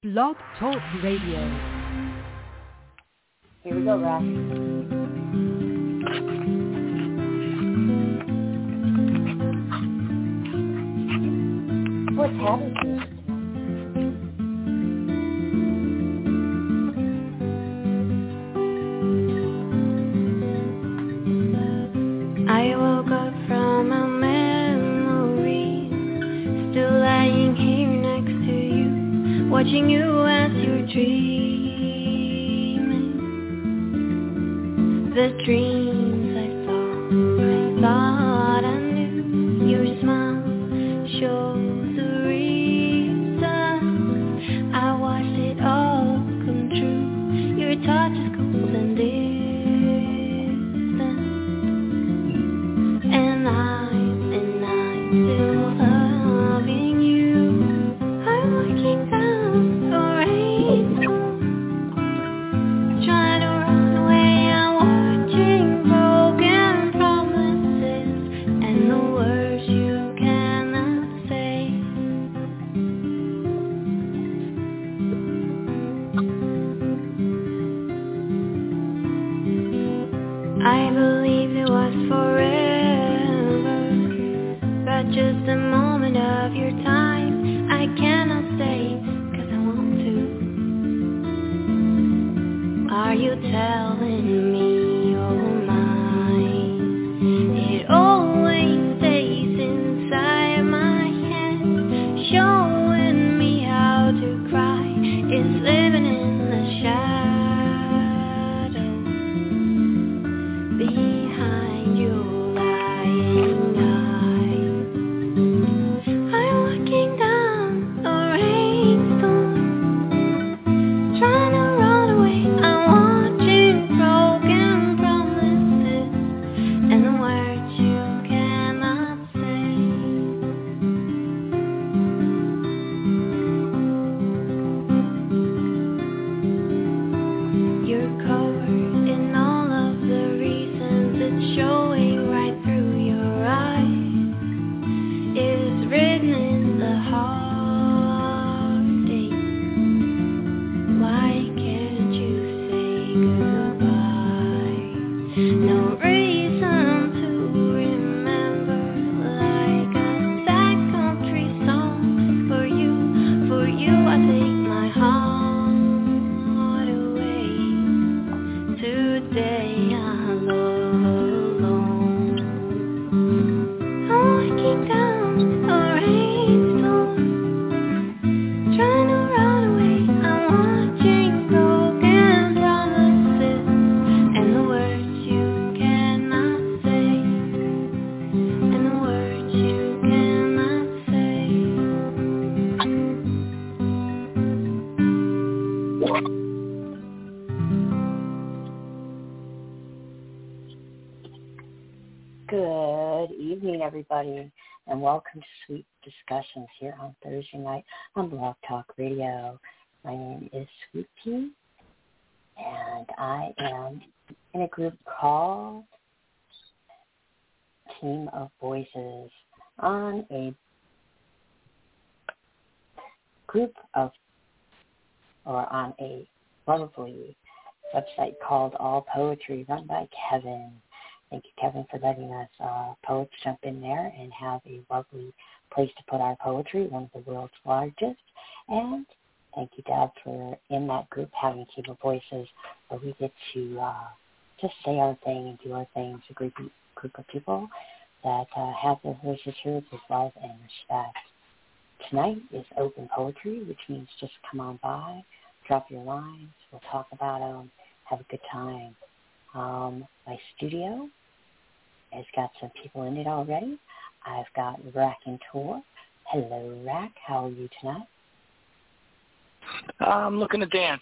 Blog Talk Radio. Here we go, Ross. What's happening? I woke up from a memory, still lying here next to you, watching you as you're dreaming. The dreams I thought I knew. Your smile shows the reason I watched it all come true. Your touch is cold and distant, and I'm still loving you. I'm walking down the rainbow, trying to run away. I'm watching broken promises and the words you cannot say. I believed it was forever, but just a moment of your time. I cannot stay, 'cause I want to. Are you telling me you're mine? It always stays inside my head, showing me how to cry. It's living in the shadows behind your lying eyes. I'm walking down the rainstorm, trying to run away. I'm watching broken promises and the words you cannot say. You're covered in all of the reasons, it's showing right through your eyes. It's written in the heartache. Why can't you say goodbye? No reason to remember, like a sad country song. For you I take my heart away. Today I'm alone. I'm walking down the rainstorm, trying to run away. I'm watching broken promises and the words you cannot say, and the words you cannot say. Good evening, everybody, and welcome to Sweet Discussions here on Thursday night on Blog Talk Radio. My name is Sweet Pea, and I am in a group called Team of Voices on a lovely website called All Poetry, run by Kevin. Thank you, Kevin, for letting us poets jump in there and have a lovely place to put our poetry, one of the world's largest. And thank you, Dad, for in that group having a Team of Voices where we get to just say our thing and do our things, a group of people that have their voices heard with love and respect. Tonight is open poetry, which means just come on by, drop your lines, we'll talk about them, have a good time. My studio has got some people in it already. I've got Rack and Tor. Hello, Rack. How are you tonight? I'm looking to dance.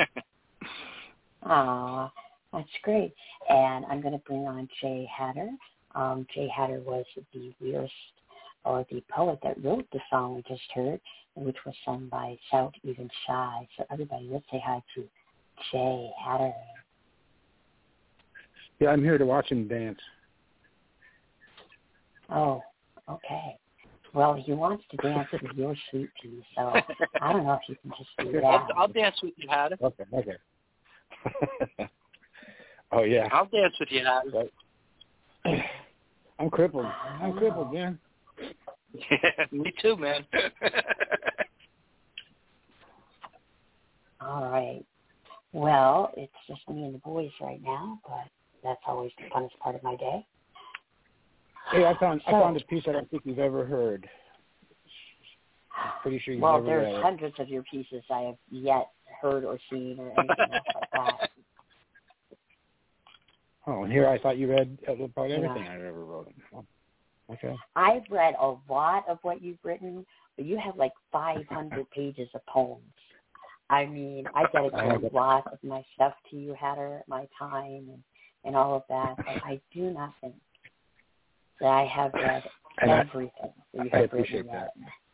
Aw, that's great. And I'm going to bring on Jay Hatter. Jay Hatter was the lyricist or the poet that wrote the song we just heard, which was sung by Shout Even Shy. So everybody, let's say hi to Jay Hatter. Yeah, I'm here to watch him dance. Oh, okay. Well, he wants to dance with your sweet pea, so I don't know if you can just do that. I'll dance with you, Hatter. Okay. Oh, yeah. I'll dance with you, Hatter. I'm crippled, man. Yeah, me too, man. All right. Well, it's just me and the boys right now, but that's always the funnest part of my day. Hey, I found a piece I don't think you've ever heard. I'm pretty sure you've never read it. Well, there's hundreds of your pieces I have yet heard or seen or anything else like that. Oh, and here I thought you read about everything I've ever wrote. Okay. I've read a lot of what you've written, but you have like 500 pages of poems. I mean, I dedicate a lot of my stuff to you, Hatter, my time and all of that, but I do not think that I have read everything that you have I appreciate written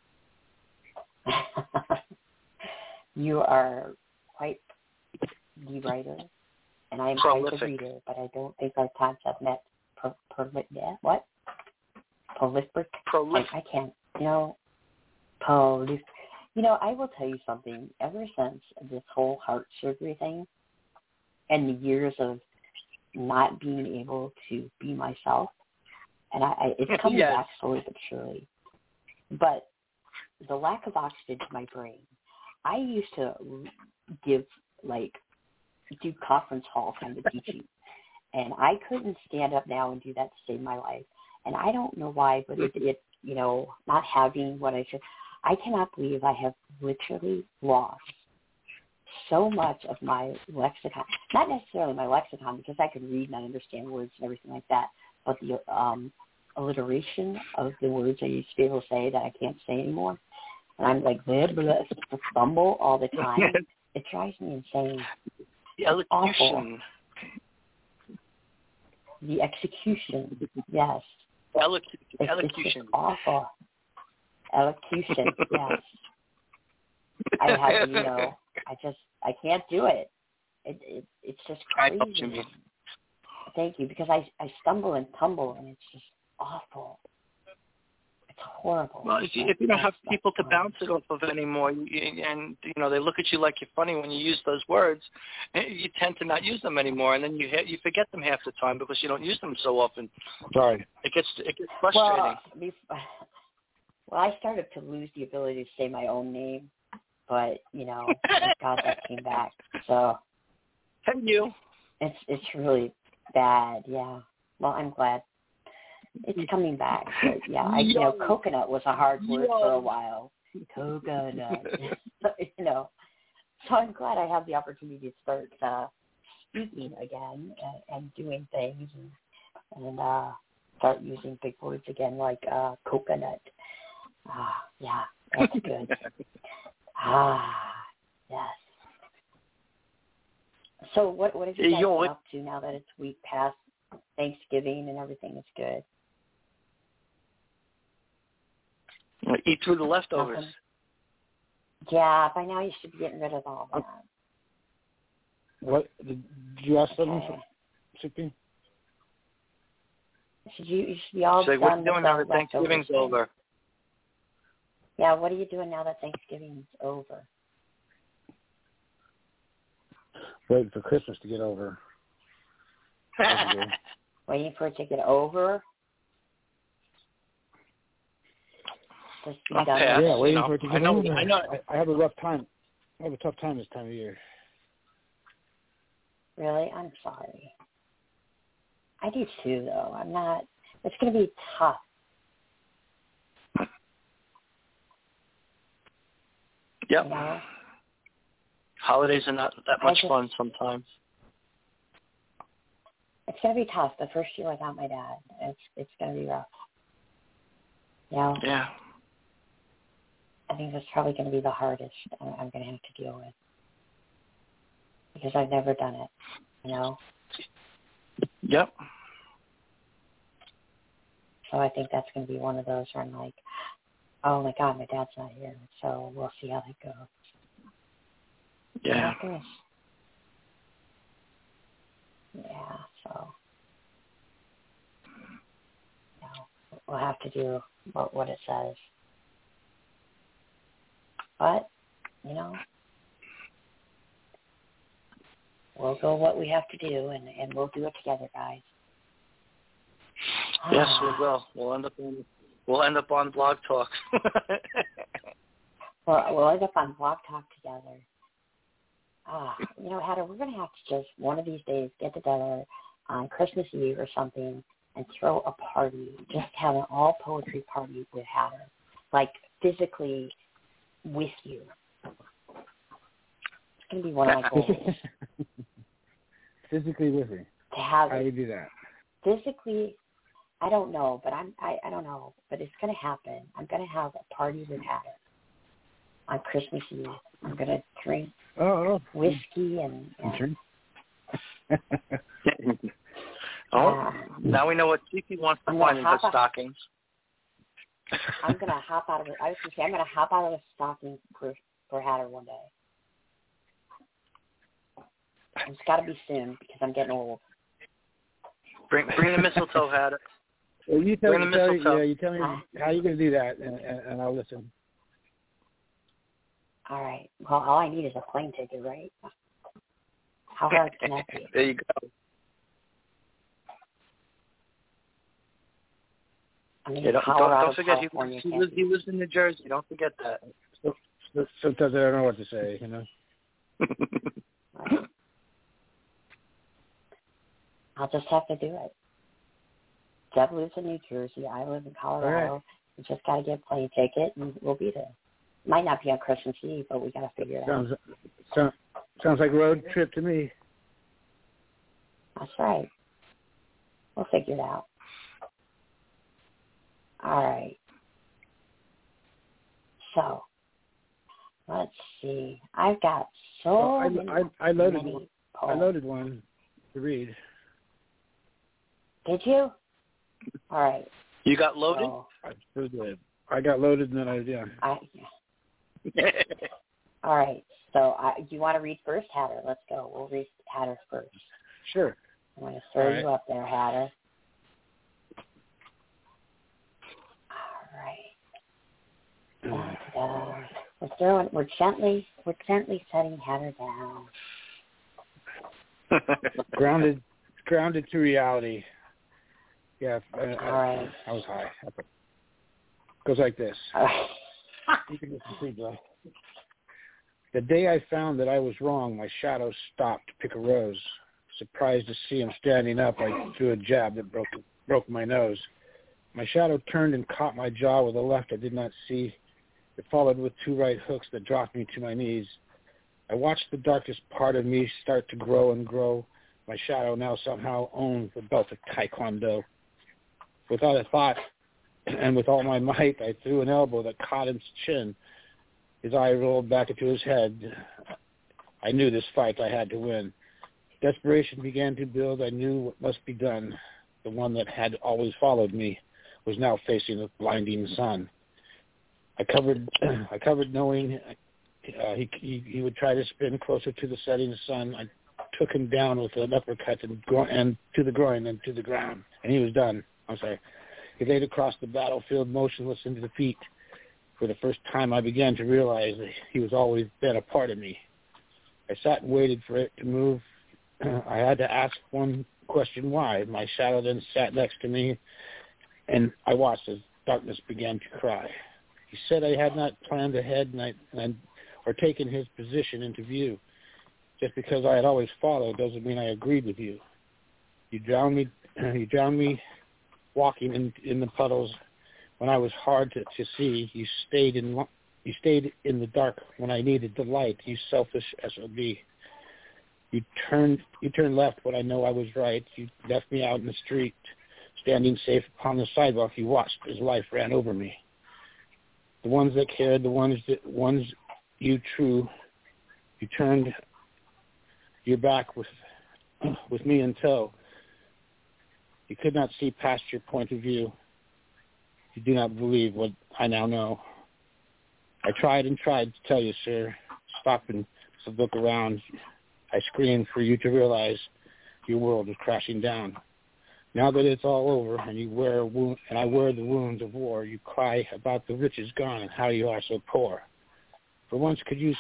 that. You are quite the writer, and I am quite the reader, but I don't think our times have met. What? Prolific? I can't. Prolific. I will tell you something. Ever since this whole heart surgery thing and the years of not being able to be myself, and it's coming back slowly but surely, but the lack of oxygen to my brain. I used to do conference hall kind of teaching, and I couldn't stand up now and do that to save my life. And I don't know why, but it not having what I should. I cannot believe I have literally lost so much of my lexicon. Not necessarily my lexicon, because I could read and I understand words and everything like that, but the alliteration of the words I used to be able to say that I can't say anymore. And I'm like, fumble all the time. It drives me insane. The elocution. The execution, yes. Elocution. It's just awful. Elocution, yes. I have, I can't do it. It's just crazy. I know what you mean. Thank you, because I stumble and tumble, and it's just awful. It's horrible. Well, if you don't have people to bounce it off of anymore, and they look at you like you're funny when you use those words, you tend to not use them anymore, and then you forget them half the time because you don't use them so often. Right. It gets frustrating. Well, I started to lose the ability to say my own name, but thank God that came back. So. And you. It's really bad. Yeah. Well, I'm glad. It's coming back. But yeah, coconut was a hard word for a while. Coconut. So I'm glad I have the opportunity to start speaking again and doing things and start using big words again like coconut. Yeah, that's good. Yes. So what have you guys been up to now that it's week past Thanksgiving and everything is good? Eat through the leftovers. Nothing. Yeah, by now you should be getting rid of all that. What did you ask something, Sippy? You should be all done. What are you doing now that Thanksgiving's over? Yeah, what are you doing now that Thanksgiving's over? Waiting for Christmas to get over. Waiting for it to get over? Just be done. Yeah, waiting for it to get over. I know. I have a rough time. I have a tough time this time of year. Really? I'm sorry. I do too, though. I'm not. It's going to be tough. Yep. Holidays are not that much fun sometimes. It's going to be tough. The first year without my dad, it's going to be rough. Yeah. I think that's probably going to be the hardest I'm going to have to deal with because I've never done it. Yep. So I think that's going to be one of those where I'm like, oh my God, my dad's not here. So we'll see how that goes. Yeah. Yeah, so we'll have to do what it says. But, we'll go what we have to do, and we'll do it together, guys. Yes, we will. We'll end up on Blog Talk. We'll end up on Blog Talk together. Hatter, we're going to have to just one of these days get together on Christmas Eve or something and throw a party. Just have an all poetry party with Hatter, like physically with you. It's going to be one of my goals. Physically with me. To have How do we do that? Physically, I don't know, but I don't know, but it's going to happen. I'm going to have a party with Hatter on Christmas Eve. I'm going to drink whiskey and drink. Now we know what Chicky wants to find in her stockings. I'm going to hop out of it. I was going to say I'm going to hop out of the stocking for Hatter one day. It's got to be soon because I'm getting old. Bring the mistletoe, Hatter. Well, you tell me how you're going to do that, and I'll listen. All right. Well, all I need is a plane ticket, right? How hard can that be? There you go. Don't forget, he lives in New Jersey. Don't forget that. Sometimes I don't know what to say, Right. I'll just have to do it. Deb lives in New Jersey. I live in Colorado. Right. We just got to get a plane ticket, and we'll be there. Might not be on Christmas Eve, but we got to figure it out. Sounds like a road trip to me. That's right. We'll figure it out. All right. So, let's see. I've got many. I loaded one to read. Did you? All right. You got loaded? I got loaded, and then All right. So, you want to read first, Hatter? Let's go. We'll read Hatter first. Sure. I'm going to throw you up there, Hatter. All right. We're gently setting Hatter down. Grounded to reality. Yeah. All right. I was high. Goes like this. All right. You can just see, Joe. The day I found that I was wrong, my shadow stopped to pick a rose. Surprised to see him standing up, I threw a jab that broke my nose. My shadow turned and caught my jaw with a left I did not see. It followed with two right hooks that dropped me to my knees. I watched the darkest part of me start to grow and grow. My shadow now somehow owned the belt of Taekwondo. Without a thought and with all my might, I threw an elbow that caught his chin. His eye rolled back into his head. I knew this fight I had to win. Desperation began to build. I knew what must be done. The one that had always followed me was now facing the blinding sun. I covered knowing he would try to spin closer to the setting sun. I took him down with an uppercut and to the groin and to the ground, and he was done. I'm sorry. He laid across the battlefield, motionless in defeat. For the first time, I began to realize that he was always been a part of me. I sat and waited for it to move. I had to ask one question, why? My shadow then sat next to me, and I watched as darkness began to cry. He said I had not planned ahead or taken his position into view. Just because I had always followed doesn't mean I agreed with you. You drowned me walking in the puddles when I was hard to see. You stayed in the dark when I needed the light. You selfish SOB. You turned left when I know I was right. You left me out in the street, standing safe upon the sidewalk. You watched as life ran over me. The ones that cared, the ones you true, you turned your back with me in tow. You could not see past your point of view. You do not believe what I now know. I tried and tried to tell you, sir. Stop and look around. I screamed for you to realize your world is crashing down. Now that it's all over and I wear the wounds of war, you cry about the riches gone and how you are so poor. For once, could you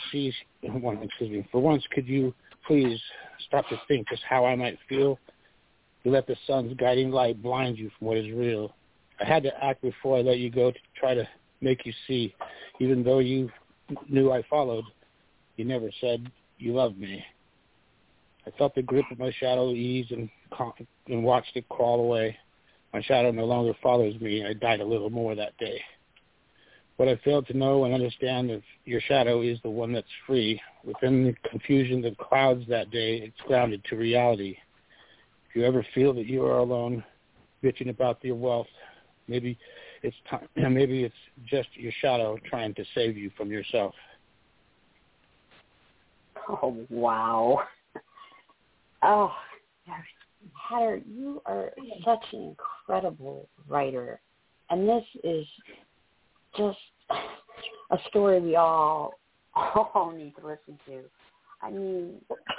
please stop to think just how I might feel? You let the sun's guiding light blind you from what is real. I had to act before I let you go to try to make you see. Even though you knew I followed, you never said you loved me. I felt the grip of my shadow ease and watched it crawl away. My shadow no longer follows me. I died a little more that day. What I failed to know and understand is your shadow is the one that's free. Within the confusion of clouds that day, it's grounded to reality. If you ever feel that you are alone, bitching about your wealth, maybe it's time. Maybe it's just your shadow trying to save you from yourself. Oh, wow. Oh, Hatter, you are such an incredible writer. And this is just a story we all need to listen to. I mean,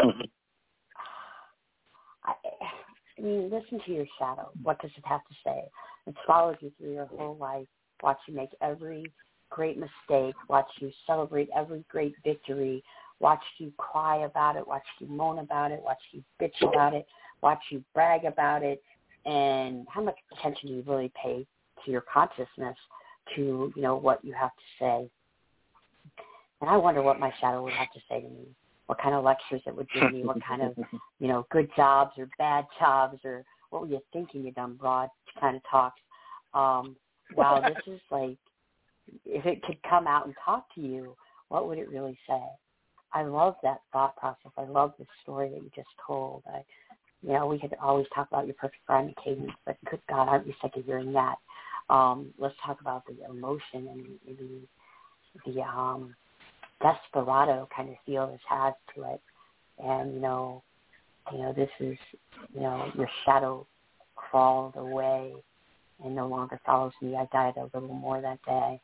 listen to your shadow. What does it have to say? It's followed you through your whole life, watch you make every great mistake, watch you celebrate every great victory, watch you cry about it, watch you moan about it, watch you bitch about it, watch you brag about it, and how much attention do you really pay to your consciousness, to, what you have to say. And I wonder what my shadow would have to say to me, what kind of lectures it would give me, what kind of, good jobs or bad jobs, or what were you thinking, you dumb broad kind of talks. Wow, this is like, if it could come out and talk to you, what would it really say? I love that thought process. I love the story that you just told. We could always talk about your perfect friend, Cadence, but good God, aren't we sick of hearing that? Let's talk about the emotion and the desperado kind of feel this has to it. And, this is, your shadow crawled away and no longer follows me. I died a little more that day.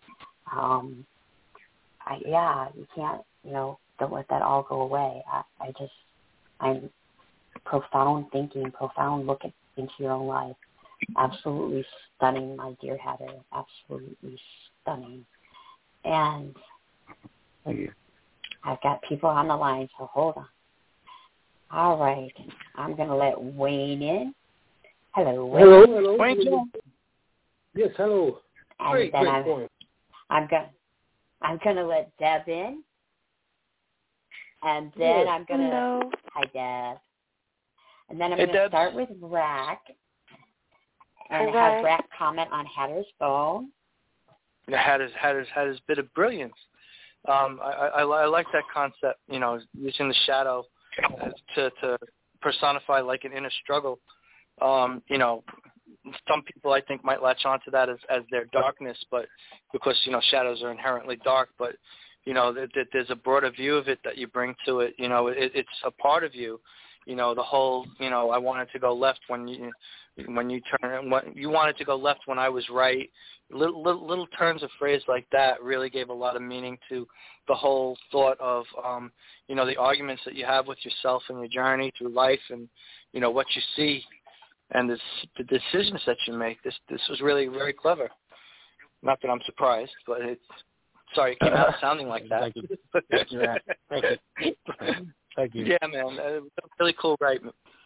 You can't, don't let that all go away. I'm profound thinking, profound look into your own life. Absolutely stunning, my dear Hatter. Absolutely stunning. And thank you. I've got people on the line, so hold on. All right. I'm going to let Wayne in. Hello, Wayne. Hello. Wayne. Yes, hello. And Great then point. I'm going to let Deb in. And then I'm going to... Hello. Hi, Deb. And then I'm going to start with Rack. And have Rack comment on Hatter's phone. Hatter's bit of brilliance. I like that concept, using the shadow to personify like an inner struggle. Some people I think might latch onto that as their darkness, but because, shadows are inherently dark, but, there's a broader view of it that you bring to it. It's a part of you. The whole, I wanted to go left when you turn, you wanted to go left when I was right. Little turns of phrase like that really gave a lot of meaning to the whole thought of, the arguments that you have with yourself and your journey through life, and, what you see, and the decisions that you make. This was really very clever. Not that I'm surprised, but sorry, it came out sounding like that. Thank you. Thank you. Thank you. Yeah, man, really cool, right?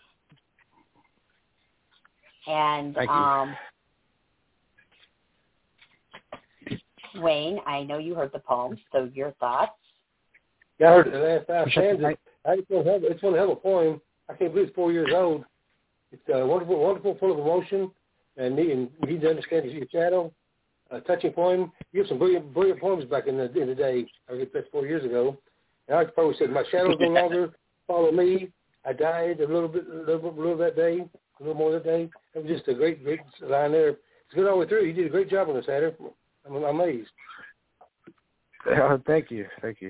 And Wayne, I know you heard the poem, so your thoughts? Yeah, I heard the last 5 stanzas. It's one hell of a poem. I can't believe it's 4 years old. It's wonderful, full of emotion, and you need to understand your shadow. A touching poem. You have some brilliant poems back in the day. I guess that's 4 years ago. And I probably said, my shadows no longer follow me. I died a little that day, a little more that day. It was just a great line there. It's good all the way through. You did a great job on this, Hatter. I'm amazed. Thank you.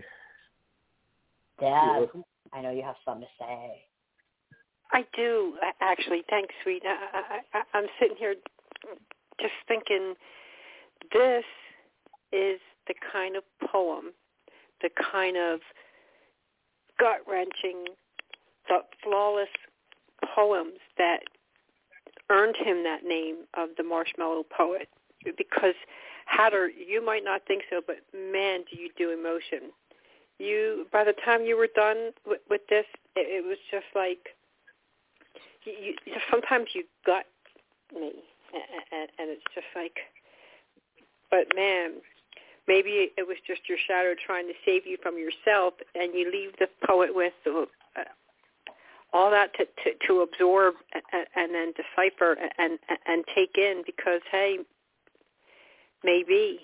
Dad, I know you have something to say. I do, actually. Thanks, sweet. I'm sitting here just thinking, this is the kind of poem, the kind of gut-wrenching, flawless poems that earned him that name of the Marshmallow Poet. Because, Hatter, you might not think so, but man, do you do emotion. by the time you were done with this, it was just like, sometimes you gut me, and it's just like, but man, maybe it was just your shadow trying to save you from yourself, and you leave the poet with all that to absorb and then decipher and take in, because hey, maybe,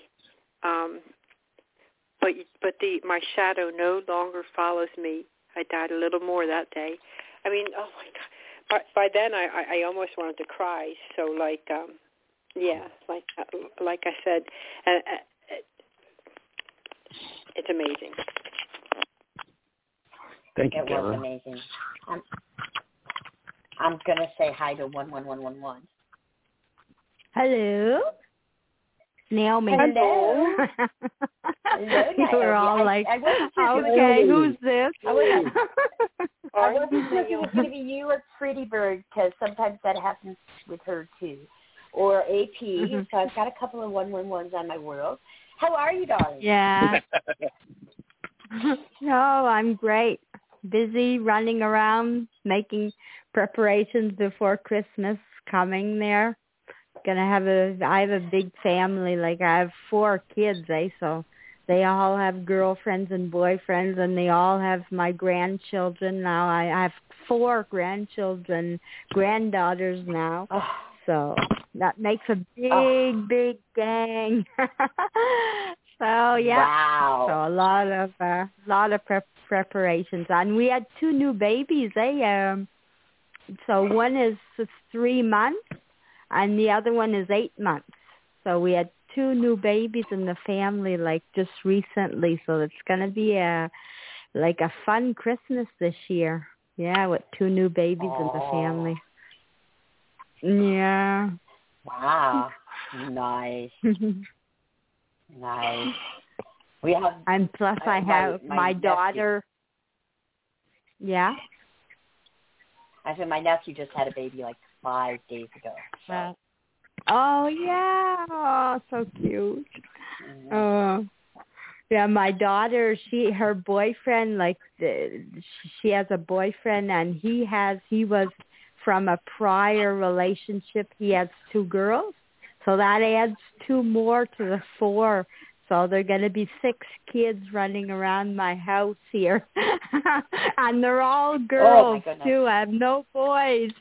but my shadow no longer follows me. I died a little more that day. I mean, oh my God! By then I almost wanted to cry. So like, yeah, like I said, it's amazing. Thank you, It Deborah. was amazing. I'm going to say hi to 11111. Hello. Naomi. Hello. Hello, You were all like, okay, who's this? I wasn't sure if it was going to be you or Pretty Bird, because sometimes that happens with her too, or AP. So I've got a couple of 111s on my world. How are you, darling? Yeah. No, I'm great. Busy running around, making preparations before Christmas coming there. I have a big family. Like I have 4 kids, so they all have girlfriends and boyfriends, and they all have my grandchildren now. I have 4 granddaughters now. So that makes a big gang. So yeah, wow. So a lot of preparations, and we had 2 new babies. So one is 3 months, and the other one is 8 months. So we had 2 new babies in the family, like just recently. So it's gonna be a fun Christmas this year. Yeah, with 2 new babies in the family. Yeah. Wow. Nice. Nice. We have, and plus I have my daughter. Yeah. I said my nephew just had a baby like 5 days ago. So. Oh yeah. Oh, so cute. Mm-hmm. Yeah, my daughter, her boyfriend, she has a boyfriend, and he was from a prior relationship. He has 2 girls. So that adds 2 more to the 4. So there are going to be 6 kids running around my house here. And they're all girls, too. I have no boys.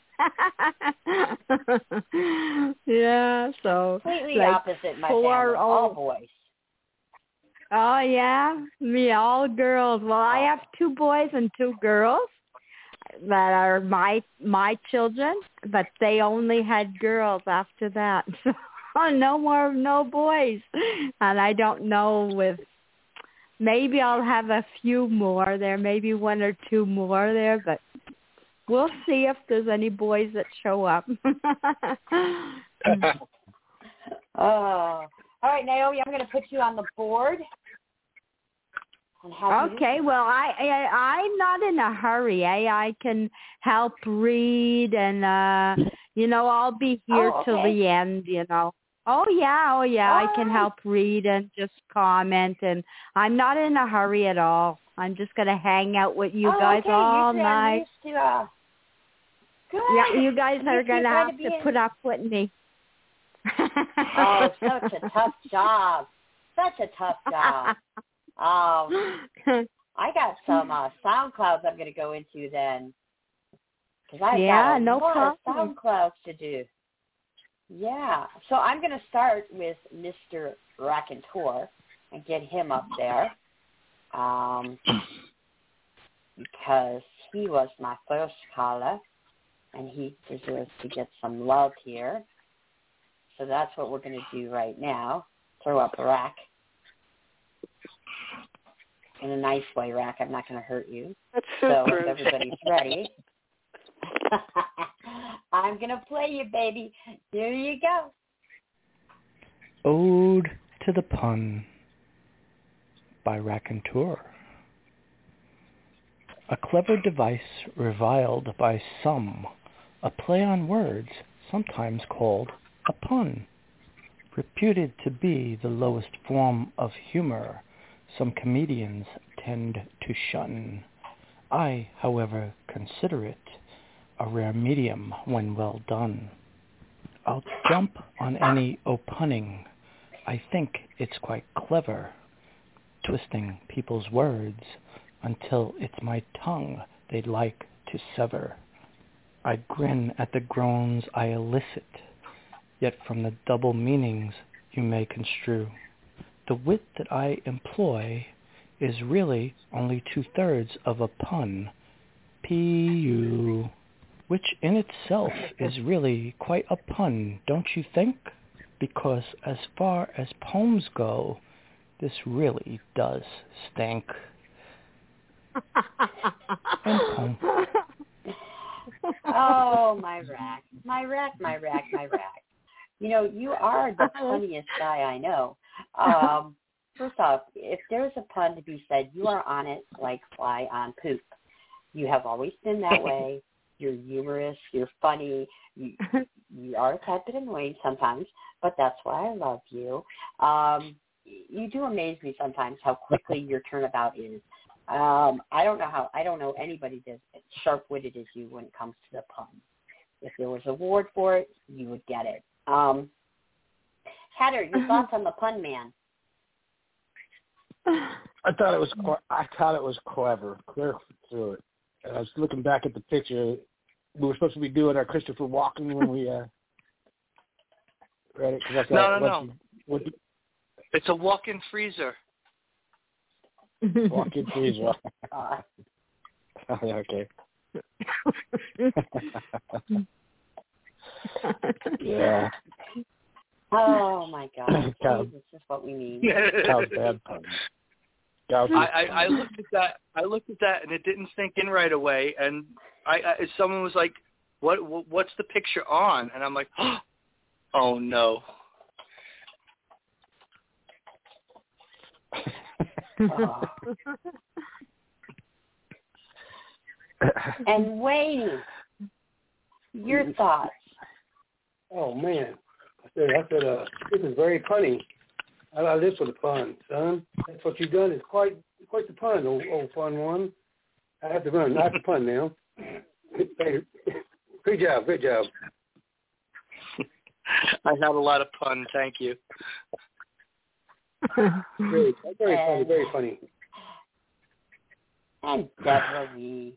Yeah, so. Completely opposite my family, all boys. Oh, yeah? Me, all girls. Well, I have 2 boys and 2 girls that are my children, but they only had girls after that. So no boys. And I don't know maybe I'll have a few more there, maybe 1 or 2 more there, but we'll see if there's any boys that show up. Oh, all right, Naomi, I'm going to put you on the board. Okay, well, I'm not in a hurry. I can help read, and I'll be here till the end. Oh yeah. I can help read and just comment, and I'm not in a hurry at all. I'm just gonna hang out with you guys all night. Good. Yeah, you guys are gonna have to put up with me. Oh, such a tough job. I got some SoundClouds I'm going to go into then. Because I've got a lot of SoundClouds to do. Yeah. So I'm going to start with Mr. Raconteur and get him up there. Because he was my first caller, and he deserves to get some love here. So that's what we're going to do right now. Throw up Rack. In a nice way, Rack. I'm not going to hurt you. That's so if everybody's ready, I'm going to play you, baby. Here you go. Ode to the Pun by Raconteur. A clever device reviled by some, a play on words sometimes called a pun, reputed to be the lowest form of humor, some comedians tend to shun. I, however, consider it a rare medium when well done. I'll jump on any opunning. I think it's quite clever, twisting people's words until it's my tongue they'd like to sever. I grin at the groans I elicit, yet from the double meanings you may construe. The wit that I employ is really only 2/3 of a pun, P-U, which in itself is really quite a pun, don't you think? Because as far as poems go, this really does stink. End poem. Oh, my rack. You know, you are the funniest guy I know. First off, if there's a pun to be said, you are on it like fly on poop. You have always been that way. You're humorous. You're funny. You are a tad bit annoying sometimes, but that's why I love you. You do amaze me sometimes how quickly your turnabout is. I don't know anybody that's as sharp-witted as you when it comes to the pun. If there was an award for it, you would get it. Hatter, your thoughts on the pun man? I thought it was clever, clear through it. And I was looking back at the picture. We were supposed to be doing our Christopher Walken when we read it. No. It's a walk-in freezer. Walk-in freezer. Okay. Yeah. Oh my God! This is what we need. Bad pun. I looked at that, and it didn't sink in right away. And someone was like, "What's the picture on?" And I'm like, "Oh no." And Wayne, your thoughts? Oh man, I said, this is very funny. I live for the fun, son. That's what you've done. Is quite the pun, old fun one. I have to run. I have to pun now. Great job. I had a lot of fun. Thank you. Very funny. Very funny. And Deborah Lee.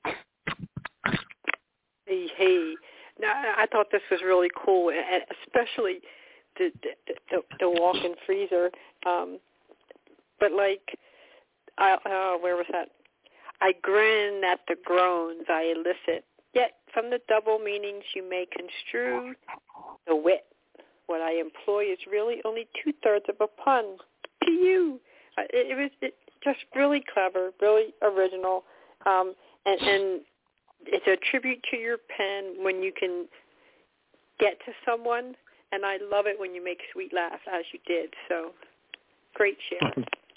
Hey. Now, I thought this was really cool, especially the walk-in freezer. But like, where was that? I grin at the groans I elicit, yet from the double meanings you may construe the wit. What I employ is really only 2/3 of a pun. P.U. It was just really clever, really original, and it's a tribute to your pen when you can get to someone, and I love it when you make Sweet laugh as you did. So, great share.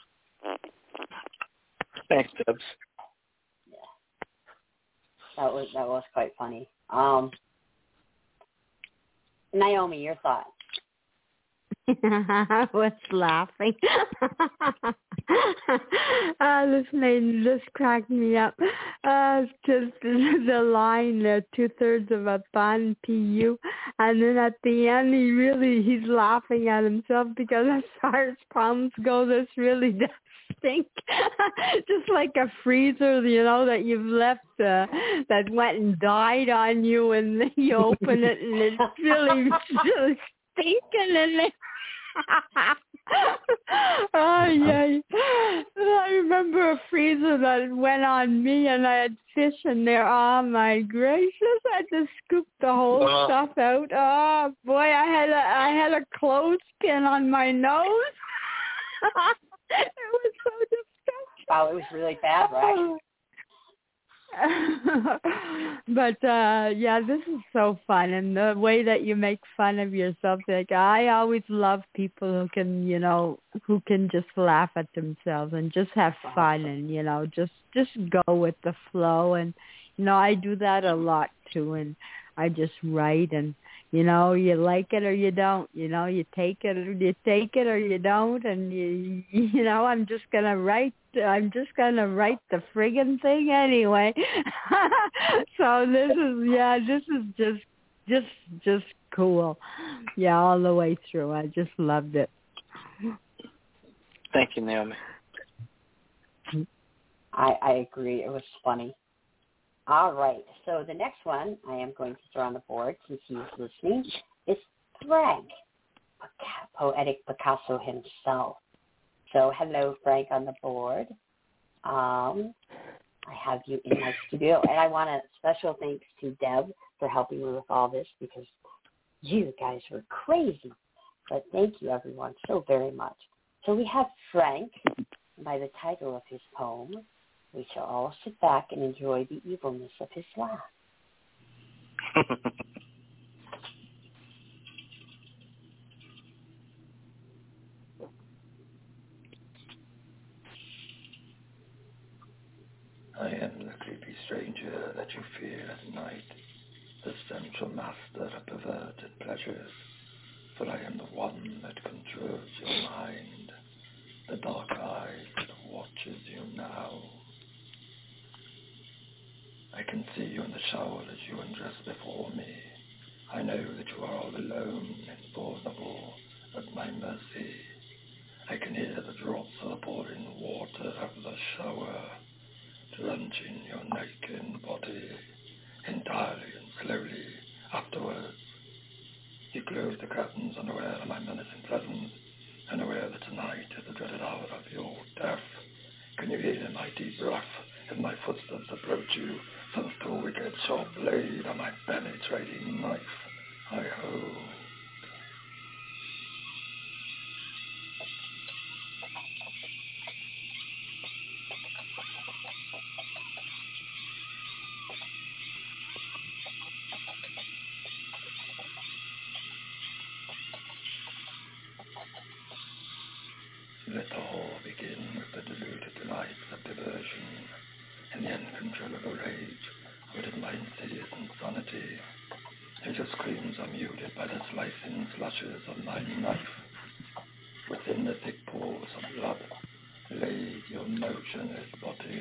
Thanks, Debs. Yeah, that was quite funny. Naomi, your thoughts? I was laughing. This cracked me up. Just the line, 2/3 of a pun, P.U. And then at the end, he's laughing at himself because as far as puns go, this really does stink. Just like a freezer, that you've left that went and died on you, and then you open it and it's really stinking in there. Oh, yeah. I remember a freezer that went on me, and I had fish in there. Oh, my gracious. I had to scoop the whole stuff out. Oh, boy, I had a clothespin on my nose. It was so disgusting. Wow, it was really bad, right? But this is so fun, and the way that you make fun of yourself, like I always love people who can just laugh at themselves and just have fun, and just go with the flow. And I do that a lot too, and I just write, and You know, you like it or you don't. You know, you take it or you don't. And you know, I'm just gonna write the friggin' thing anyway. So this is just cool. Yeah, all the way through. I just loved it. Thank you, Naomi. I agree. It was funny. All right. So the next one I am going to throw on the board, since he's listening, is Frank, Poetic Picasso himself. So hello, Frank, on the board. I have you in my studio, and I want a special thanks to Deb for helping me with all this, because you guys were crazy. But thank you, everyone, so very much. So we have Frank, by the title of his poem. We shall all sit back and enjoy the evilness of his laugh. I am the creepy stranger that you fear at night, the central master of perverted pleasures, for I am the one that controls your mind, the dark eye that watches you now. I can see you in the shower as you undress before me. I know that you are all alone and vulnerable at my mercy. I can hear the drops of the pouring water of the shower, drenching your naked body entirely and slowly. Afterwards, you close the curtains, unaware of my menacing presence, unaware that tonight is the dreaded hour of your death. Can you hear my deep breath as my footsteps approach you, since the wicked sharp blade of my penetrating knife I hold? Let all begin with the deluded delights of diversion and the uncontrollable rage of it is my insidious insanity. As your screams are muted by the slicing slashes of my knife, within the thick pools of blood lay your motionless body.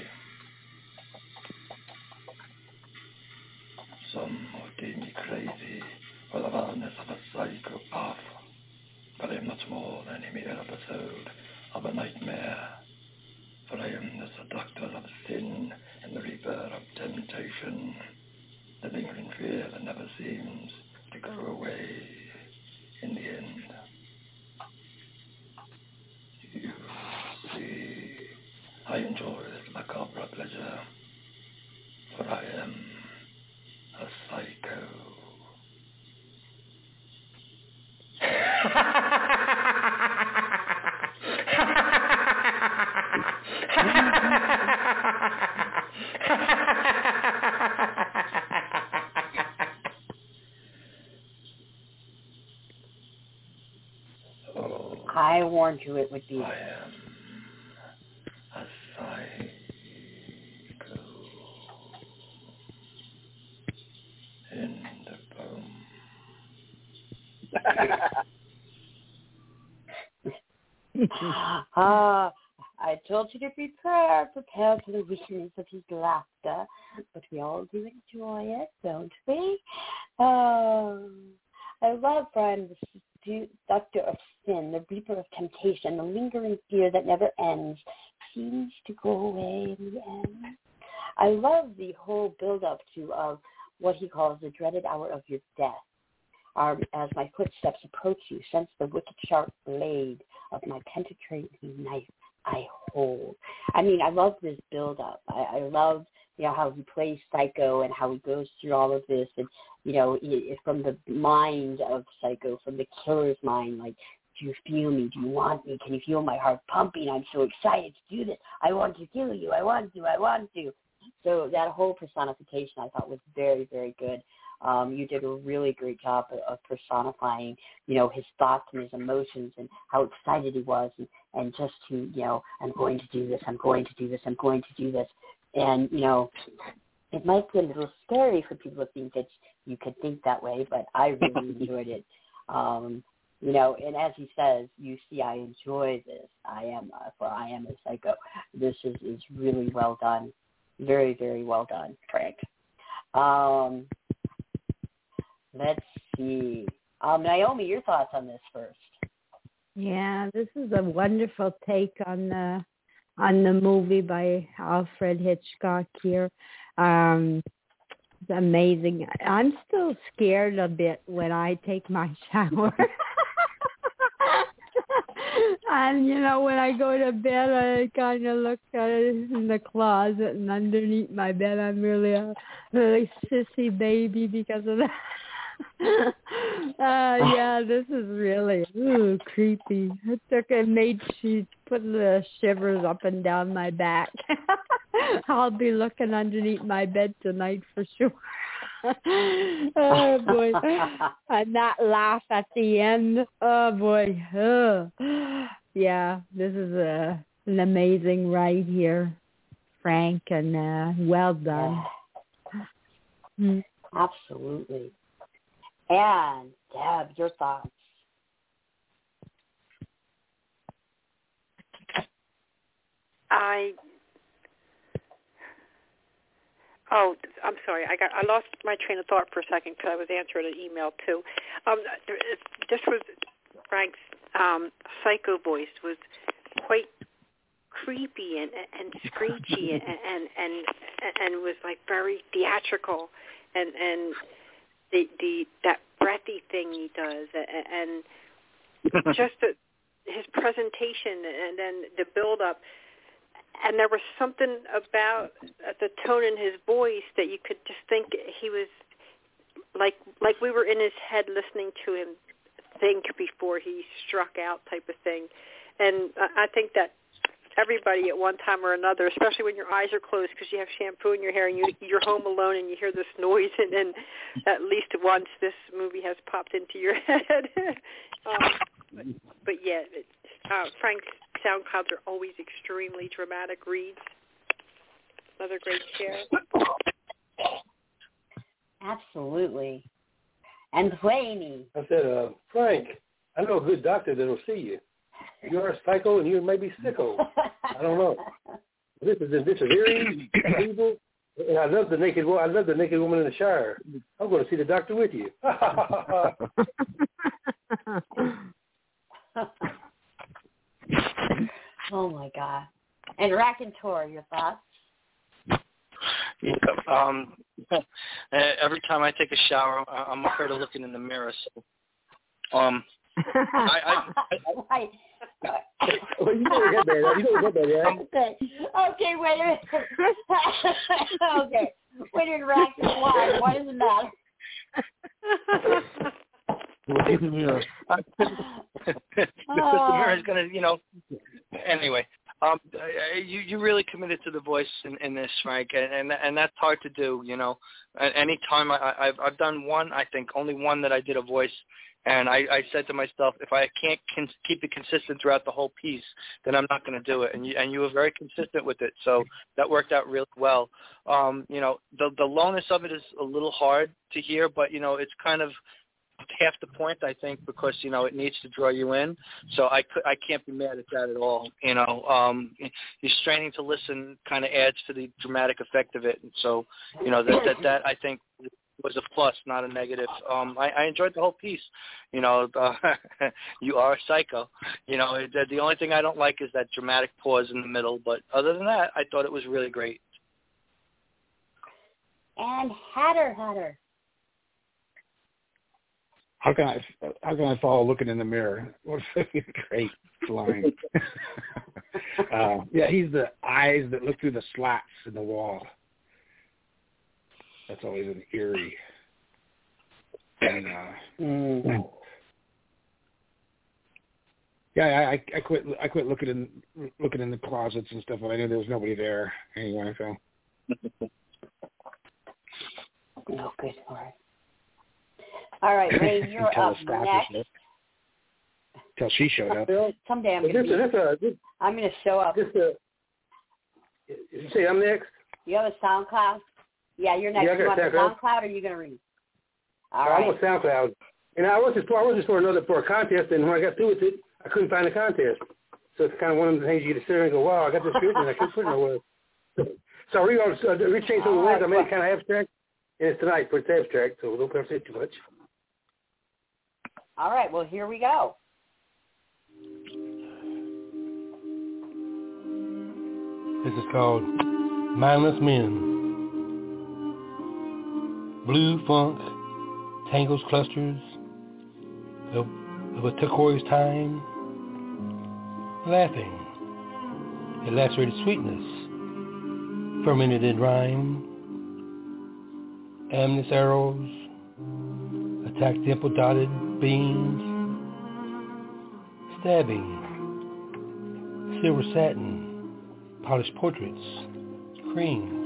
Some will deem me crazy for the madness of a psychopath, but I am much more than a mere episode of a nightmare, for I am the seductor of sin and the reaper of temptation, the lingering fear that never seems to go away in the end. You see, I enjoy this macabre pleasure, for I am a psycho. I warned you it would be. I am a psycho. In the poem. I told you to prepare for the weakness of his laughter, but we all do enjoy it, don't we? I love Brian, the seductor of sin, the reaper of temptation, the lingering fear that never ends, seems to go away in the end. I love the whole build-up to what he calls the dreaded hour of your death. As my footsteps approach you, sense the wicked sharp blade of my penetrating knife I hold. I mean, I love this build-up. I love, how he plays Psycho and how he goes through all of this, and from the mind of Psycho, from the killer's mind, like, do you feel me? Do you want me? Can you feel my heart pumping? I'm so excited to do this. I want to kill you. I want to. So that whole personification I thought was very, very good. You did a really great job of personifying, his thoughts and his emotions and how excited he was, and just to, I'm going to do this, I'm going to do this, I'm going to do this. And, it might be a little scary for people to think that you could think that way, but I really enjoyed it. You know, and as he says, you see, I enjoy this. I am a psycho. This is really well done. Very, very well done, Frank. Let's see. Naomi, your thoughts on this first? Yeah, this is a wonderful take on the movie by Alfred Hitchcock here. It's amazing. I'm still scared a bit when I take my shower. And, you know, when I go to bed, I kind of look at it in the closet, and underneath my bed, I'm really a really sissy baby because of that. Yeah, this is really creepy. She put the shivers up and down my back. I'll be looking underneath my bed tonight for sure. Oh boy. And that laugh at the end. Oh boy. Yeah, this is an amazing ride here, Frank, and well done. Absolutely. And Deb, your thoughts? I'm sorry. I lost my train of thought for a second because I was answering an email too. This was Frank's psycho voice was quite creepy and screechy and was like very theatrical and that breathy thing he does and just his presentation and then the build up. And there was something about the tone in his voice that you could just think he was like we were in his head listening to him think before he struck out type of thing. And I think that everybody at one time or another, especially when your eyes are closed because you have shampoo in your hair and you're home alone and you hear this noise, and then at least once this movie has popped into your head. But yeah, Frank's SoundClouds are always extremely dramatic reads. Another great share. Absolutely. And Wayne. I said, Frank, I know a good doctor that'll see you. You're a psycho and you may be sicko. I don't know. This is eerie, evil, and I love the naked woman in the shower. I'm going to see the doctor with you. Oh my God! And Raconteur, your thoughts? Yeah, every time I take a shower, I'm afraid of looking in the mirror. So, well, you don't get that. Okay, wait a minute. Okay, wait a minute, Raconteur. Why? Why does it matter? Because the mirror is going to, anyway. You really committed to the voice in this, Frank, and that's hard to do, Any time I've done one, I think, only one that I did a voice, and I said to myself, if I can't keep it consistent throughout the whole piece, then I'm not going to do it, and you were very consistent with it, so that worked out really well. The lowness of it is a little hard to hear, but, it's kind of half the point, I think, because it needs to draw you in. So I can't be mad at that at all. You're straining to listen kind of adds to the dramatic effect of it, and so that I think was a plus, not a negative. I enjoyed the whole piece. You are a psycho. The only thing I don't like is that dramatic pause in the middle, but other than that, I thought it was really great. And Hatter. How can I follow looking in the mirror? What a great line. Yeah, he's the eyes that look through the slats in the wall. That's always an eerie. And yeah, I quit looking in the closets and stuff when I knew there was nobody there anyway. So. No, good for it. All right, Ray, you're up next. Until she showed up. Someday I'm going to show up. Did you say I'm next? You have a SoundCloud? Yeah, you're next. Yeah, You want the SoundCloud. SoundCloud, or are you going to read? All I right. want SoundCloud. And I was just for a contest, and when I got through with it, I couldn't find the contest. So it's kind of one of the things you just sit there and go, wow, I got this good, and I can't put it nowhere. So I rechanged some of the words. I made it kind of abstract, and it's tonight, but it's abstract, so don't say too much. All right, well, here we go. This is called Mindless Men. Blue funk tangles clusters of a turquoise time, laughing at lacerated sweetness, fermented in rhyme, amnes arrows attack dimple-dotted beams, stabbing silver satin, polished portraits, creams,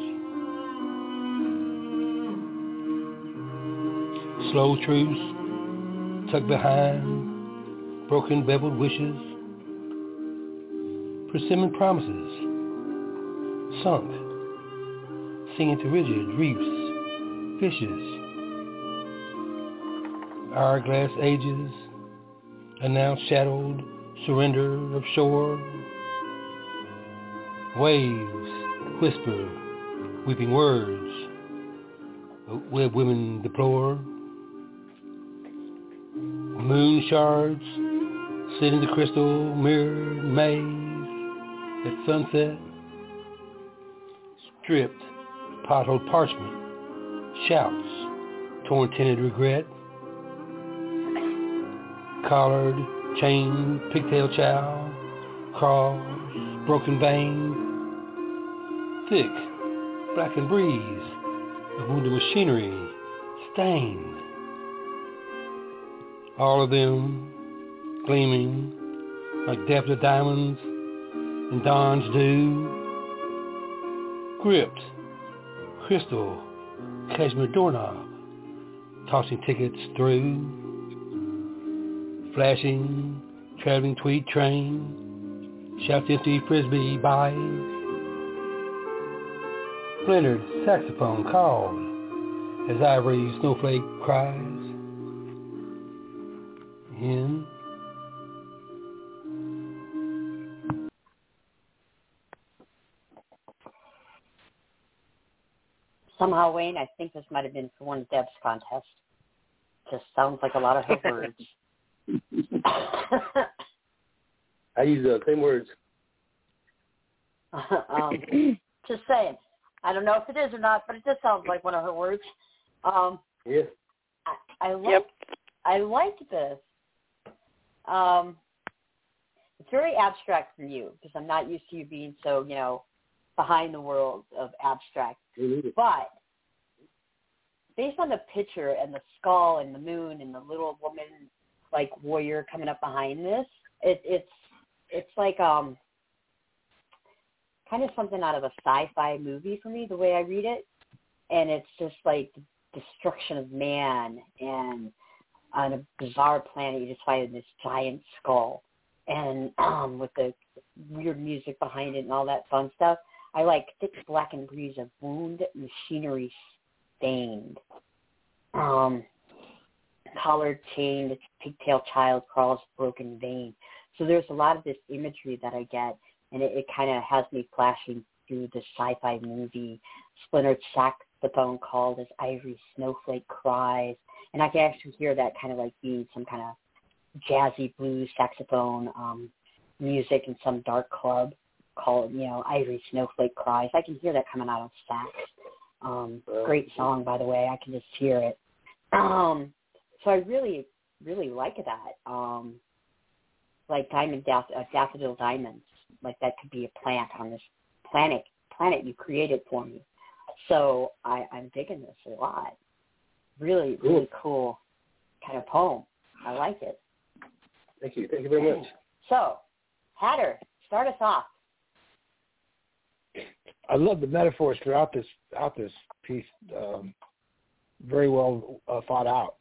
slow truce, tucked behind, broken beveled wishes, persimmon promises, sunk, singing to rigid reefs, fishes, hourglass ages, announced shadowed surrender of shore, waves whisper weeping words, where women deplore, moon shards sit in the crystal mirrored maze at sunset, stripped potholed parchment, shouts torn tinted regret, collared, chained, pigtail chow, crawls, broken veins, thick, blackened breeze of wounded machinery, stained. All of them gleaming like dapper diamonds in dawn's dew, gripped, crystal, cashmere doorknob, tossing tickets through, flashing, traveling tweed train, shouts empty frisbee by, splintered saxophone calls as ivory snowflake cries. In Somehow, Wayne, I think this might have been for one of Deb's contests. Just sounds like a lot of her words. I use the same words. Just saying. I don't know if it is or not, but it just sounds like one of her words. Yes. I like this. It's very abstract for you because I'm not used to you being so, behind the world of abstract. Mm-hmm. But based on the picture and the skull and the moon and the little woman like warrior coming up behind this, it's like kind of something out of a sci-fi movie for me, the way I read it. And it's just like the destruction of man, and on a bizarre planet you just find this giant skull, and with the weird music behind it and all that fun stuff. I like thick blackened breeze of wound machinery stained. Collared, chained, pigtail child crawls broken vein. So there's a lot of this imagery that I get, and it kind of has me flashing through the sci-fi movie. Splintered saxophone called as ivory snowflake cries. And I can actually hear that kind of like being some kind of jazzy blues saxophone music in some dark club called, Ivory Snowflake Cries. I can hear that coming out of sax. Great song, by the way. I can just hear it. So I really, really like that. Like daffodil diamonds. Like that could be a plant on this planet you created for me. So I'm digging this a lot. Really, really cool kind of poem. I like it. Thank you. Thank you very much. So, Hatter, start us off. I love the metaphors throughout this piece. Very well thought out.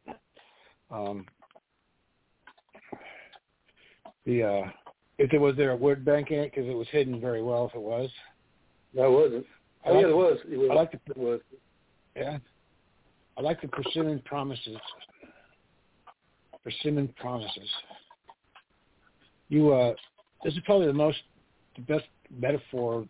If there a word bank in it, because it was hidden very well. If it was, no, it wasn't. It was. I like the. It was. like the persimmon promises. Persimmon promises. You, this is probably the best metaphor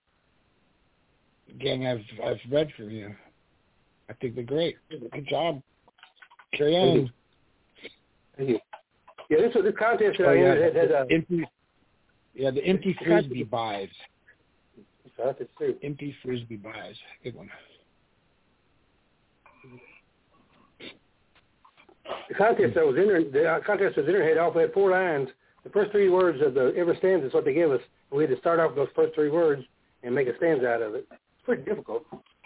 gang I've read from you. I think they're great. Good job. Carry on. Thank you. Yeah, this contest that the empty frisbee buys. That's true. Empty frisbee buys. Good one. The contest that was in there had off had 4 lines. The first 3 words of every stanza is what they gave us. We had to start off with those first 3 words and make a stanza out of it. It's pretty difficult.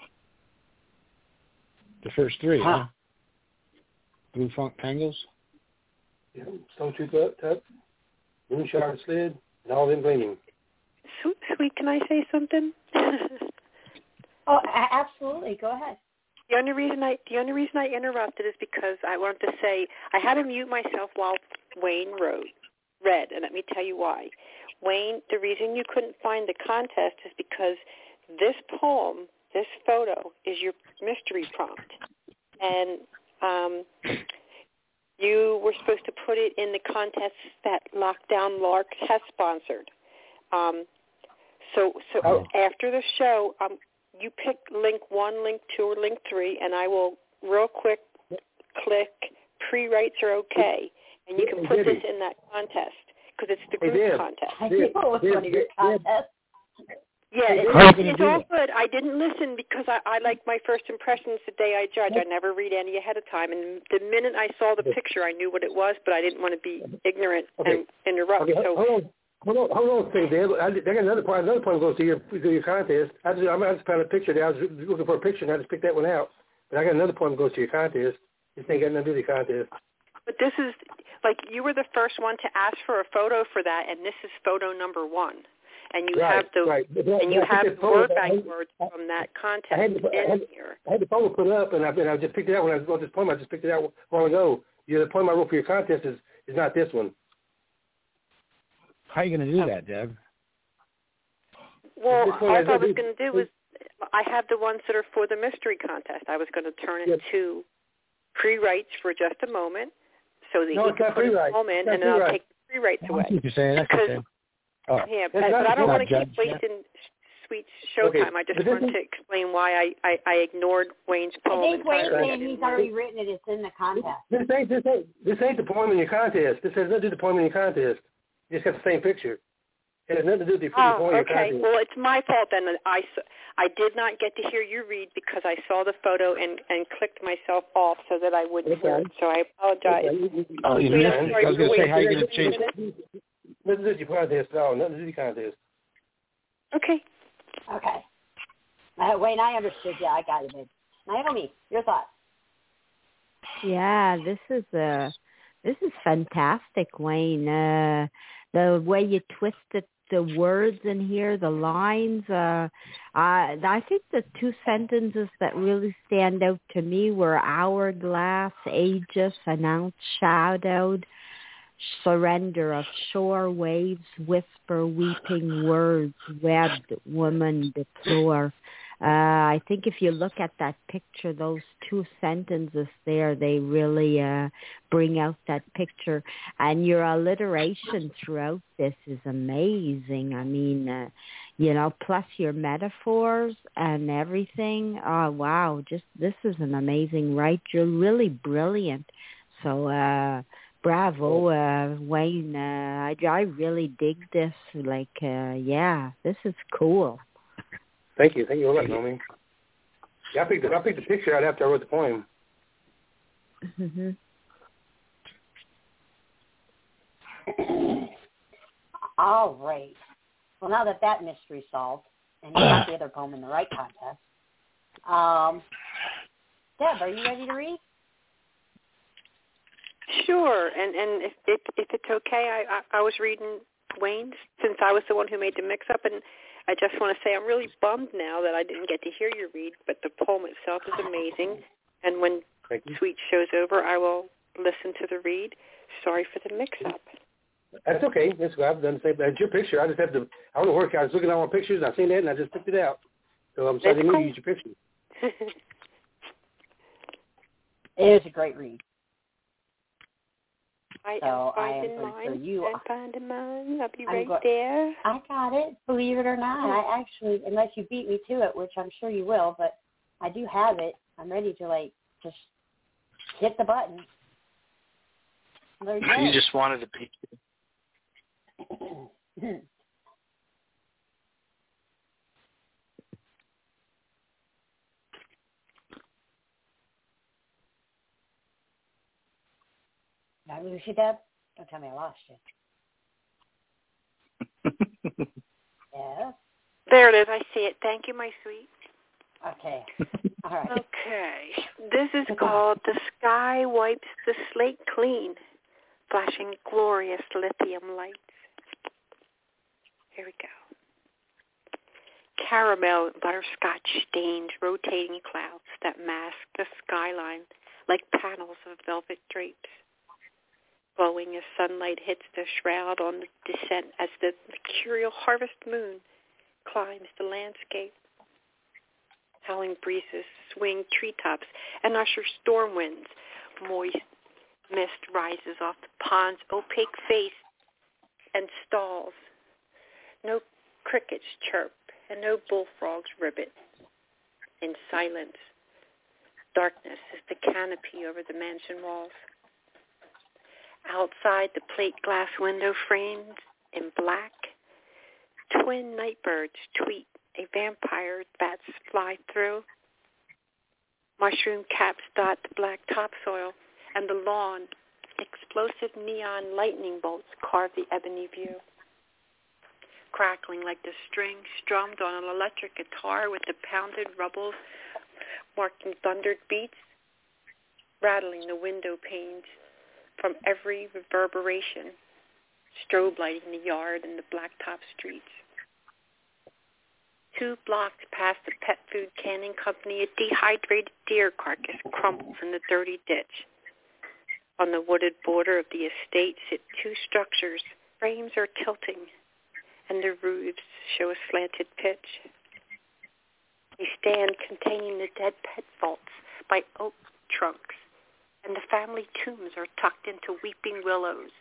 The first 3, huh? Blue Funk Tangles? Yeah, Stone Truth Up, Moonshine Slid, and all them gleaming. Sweet, can I say something? Oh, absolutely. Go ahead. The only reason I interrupted is because I wanted to say I had to mute myself while Wayne read, and let me tell you why. Wayne, the reason you couldn't find the contest is because this poem, this photo, is your mystery prompt, and you were supposed to put it in the contest that Lockdown Lark has sponsored. So after the show, you pick link 1, link 2, or link 3, and I will real quick click pre-writes are okay, and you can put this in that contest because it's the group contest. I knew it was one of your contests. Yeah, it's all good. I didn't listen because I like my first impressions the day I judge. I never read any ahead of time, and the minute I saw the picture, I knew what it was, but I didn't want to be ignorant and interrupt. Okay, hold on a second, Dave. I got another point goes to your contest. I just found a picture there. I was looking for a picture, and I just picked that one out. But I got another point that goes to your contest. This ain't got nothing to do with the contest. But this is, like, you were the first one to ask for a photo for that, and this is photo number 1. And you have the word bank words from that contest in here. I had the photo put up, and I just picked it out when I wrote this poem. I just picked it out a while ago. The poem I wrote for your contest is not this one. How are you going to do that, Deb? Well, all I was going to do was I have the ones that are for the mystery contest. I was going to turn it to pre-writes for just a moment so that you can put a poem in, and then I'll take the pre-writes away. You're saying that's okay. Yeah, but I don't want to keep wasting Sweet's showtime. I just wanted to explain why I ignored Wayne's poem. I think Wayne's saying he's already written it. It's in the contest. This ain't the poem in your contest. This has nothing to do with the poem in your contest. You just got the same picture. It has nothing to do with the poem in your contest. Well, it's my fault then. I did not get to hear you read because I saw the photo and clicked myself off so that I wouldn't hear it. So I apologize. Oh, you missed it. I was going to say, how are you going to change it? Nothing to do with your contest at all. Nothing to do with your contest. Okay. Wayne, I understood. Yeah, I got it. Naomi, your thoughts? Yeah, this is fantastic, Wayne. The way you twisted the words in here, the lines. I think the 2 sentences that really stand out to me were hourglass, aegis, announced, shadowed, surrender of shore waves, whisper, weeping words, webbed woman deplore. I think if you look at that picture, those 2 sentences there, they really bring out that picture. And your alliteration throughout this is amazing. I mean, plus your metaphors and everything. Oh, wow. This is an amazing write. You're really brilliant. So, bravo, Wayne. I really dig this. This is cool. Thank you. Thank you very much, Naomi. Yeah, I picked the picture out after I wrote the poem. Mm-hmm. All right. Well, now that mystery's solved, and you got the other poem in the right contest, Deb, are you ready to read? Sure. And if it's okay, I was reading Wayne's since I was the one who made the mix-up, and I just want to say I'm really bummed now that I didn't get to hear you read, but the poem itself is amazing. And when Sweet show's over, I will listen to the read. Sorry for the mix-up. That's okay. That's what I've done. It's your picture. I just have to. I don't know where I was looking at all my pictures, and I seen that, and I just picked it out. So I'm sorry to use your picture. It is a great read. I So am finding mine. I'm finding mine. I'll be right there. I got it. Believe it or not, I actually, unless you beat me to it, which I'm sure you will, but I do have it. I'm ready to just hit the button. There you go. You just wanted to beat you. Did I lose you, Deb? Don't tell me I lost you. Yeah. There it is. I see it. Thank you, my sweet. Okay. All right. Okay. This is called The Sky Wipes the Slate Clean, flashing glorious lithium lights. Here we go. Caramel and butterscotch stained rotating clouds that mask the skyline like panels of velvet drapes, glowing as sunlight hits the shroud on the descent as the mercurial harvest moon climbs the landscape. Howling breezes swing treetops and usher storm winds. Moist mist rises off the pond's opaque face and stalls. No crickets chirp and no bullfrogs ribbit. In silence, darkness is the canopy over the mansion walls. Outside, the plate glass window framed in black, twin nightbirds tweet. A vampire bats fly through. Mushroom caps dot the black topsoil, and the lawn. Explosive neon lightning bolts carve the ebony view. Crackling like the strings strummed on an electric guitar with the pounded rubble marking thundered beats, rattling the window panes from every reverberation, strobe lighting the yard and the blacktop streets. 2 blocks past the pet food canning company, a dehydrated deer carcass crumbles in the dirty ditch. On the wooded border of the estate sit 2 structures. Frames are tilting, and the roofs show a slanted pitch. They stand containing the dead pet vaults by oak trunks, and the family tombs are tucked into weeping willows.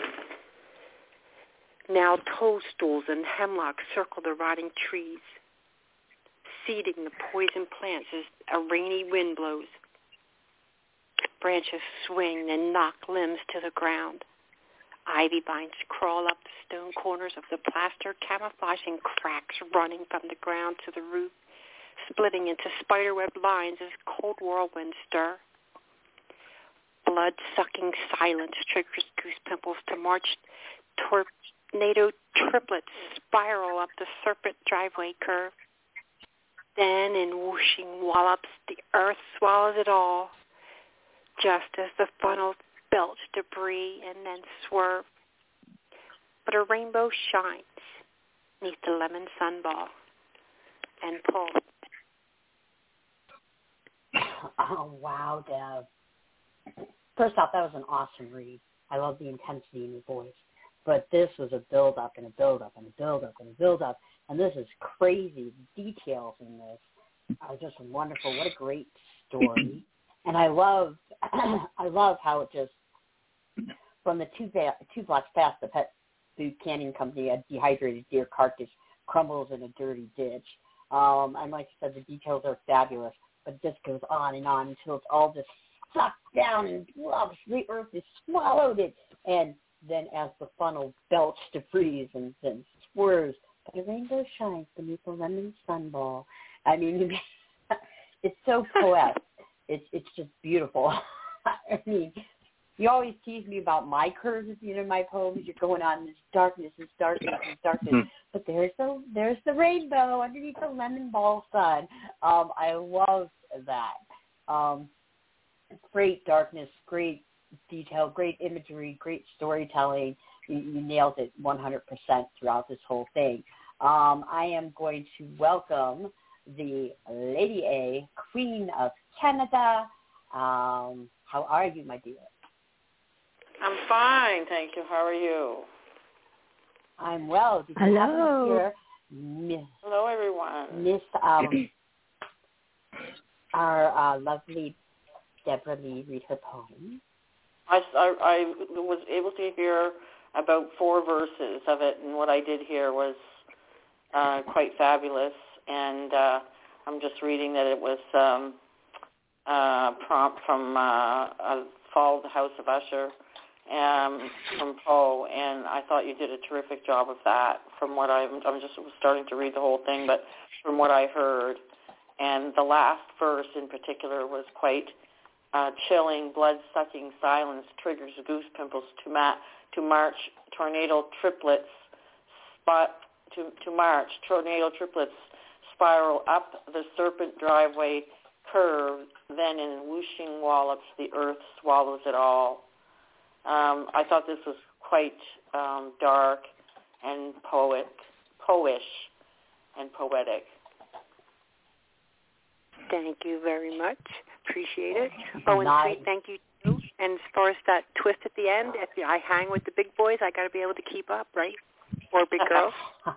Now toadstools and hemlock circle the rotting trees, seeding the poison plants as a rainy wind blows. Branches swing and knock limbs to the ground. Ivy vines crawl up the stone corners of the plaster, camouflaging cracks running from the ground to the roof, splitting into spiderweb lines as cold whirlwinds stir. Blood-sucking silence triggers goose pimples to march. Tornado triplets spiral up the serpent driveway curve. Then in whooshing wallops, the earth swallows it all, just as the funnels belch debris and then swerve. But a rainbow shines neath the lemon sunball and pull. Oh, wow, Deb. First off, that was an awesome read. I love the intensity in your voice. But this was a build-up and a build-up and a build-up and a build-up. And this is crazy. The details in this are just wonderful. What a great story. And I love how it just, from the two blocks past the pet food canning company, a dehydrated deer carcass crumbles in a dirty ditch. And like I said, the details are fabulous. But it just goes on until it's all just sucked down and blobs. The earth is swallowed it. And then as the funnel belches to freeze and then swerves, the rainbow shines beneath the lemon sunball. I mean, it's so poetic. It's just beautiful. I mean, you always tease me about my curves at the end of my poems. You're going on this darkness, but there's the rainbow underneath the lemon ball sun. I love that. Great darkness, great detail, great imagery, great storytelling. You nailed it 100% throughout this whole thing. I am going to welcome the Lady A, Queen of Canada. How are you, my dear? I'm fine, thank you. How are you? I'm well. Did you happen to hear Miss? Hello, everyone. Miss, our lovely Deborah Lee read her poem? I was able to hear about 4 verses of it, and what I did hear was quite fabulous. And I'm just reading that it was a prompt from Fall of the House of Usher from Poe, and I thought you did a terrific job of that. From what I'm just starting to read the whole thing, but from what I heard, and the last verse in particular was quite chilling. Blood-sucking silence triggers goose pimples to march tornado triplets. Tornado triplets spiral up the serpent driveway curve, then in whooshing wallops the earth swallows it all. I thought this was quite dark and poish and poetic. Thank you very much. Appreciate it. Oh, and Sweet, thank you too. And as far as that twist at the end, if I hang with the big boys, I got to be able to keep up, right? Or big girls.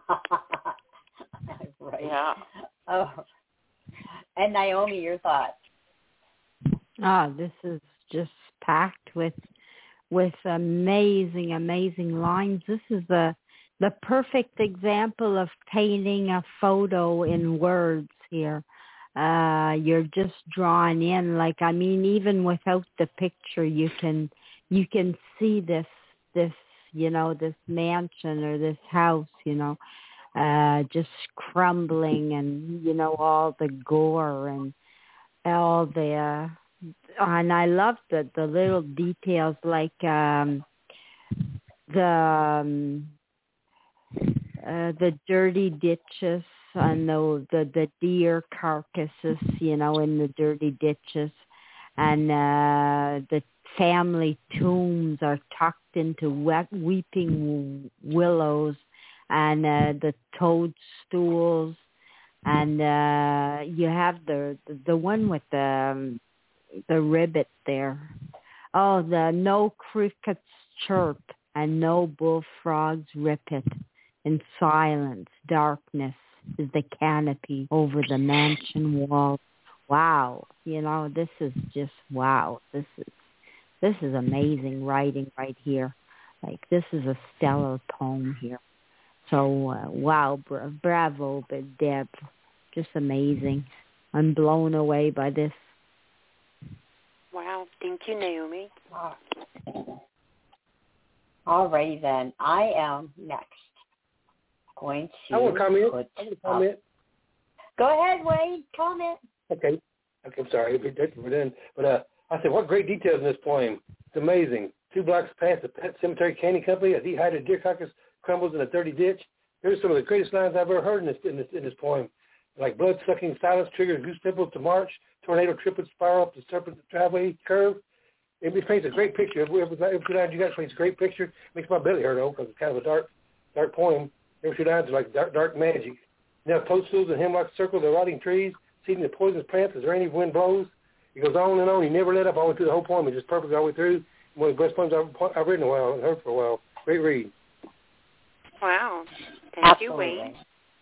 Right. Yeah. Oh. And Naomi, your thoughts? This is just packed with amazing lines. This is the perfect example of painting a photo in words here. You're just drawn in. Like, I mean, even without the picture, you can see this this mansion or this house, just crumbling, and all the gore and all the and I love the little details, like the dirty ditches and the deer carcasses, in the dirty ditches, and the family tombs are tucked into weeping willows, and the toadstools, and you have the one with the ribbit there. Oh, the no crickets chirp and no bullfrogs rip it. In silence, darkness is the canopy over the mansion wall. Wow, this is just wow. This is amazing writing right here. Like, this is a stellar poem here. So wow, bravo, Deb, just amazing. I'm blown away by this. Wow, thank you, Naomi. All righty then, I am next. Going to I want to comment. Go ahead, Wade. Comment. Okay, I'm sorry. We're done. But I said, what great details in this poem. It's amazing. 2 blocks past the Pet Cemetery Candy Company, a dehydrated deer carcass crumbles in a dirty ditch. There's some of the greatest lines I've ever heard in this poem. Like, blood-sucking silence triggers goose pimples to march. Tornado triplets spiral up the serpent driveway curve. It paints a great picture. Every line you got paints a great picture. It makes my belly hurt, though, because it's kind of a dark poem. Every 2 lines are like dark magic. Now toadstools and hemlock circle the rotting trees, seeding the poisonous plants as rainy wind blows. It goes on and on. He never let up all the way through the whole poem. It's just perfect all the way through. One of the best poems I've read in a while and heard for a while. Great read. Wow. Thank you, Absolutely. Wade.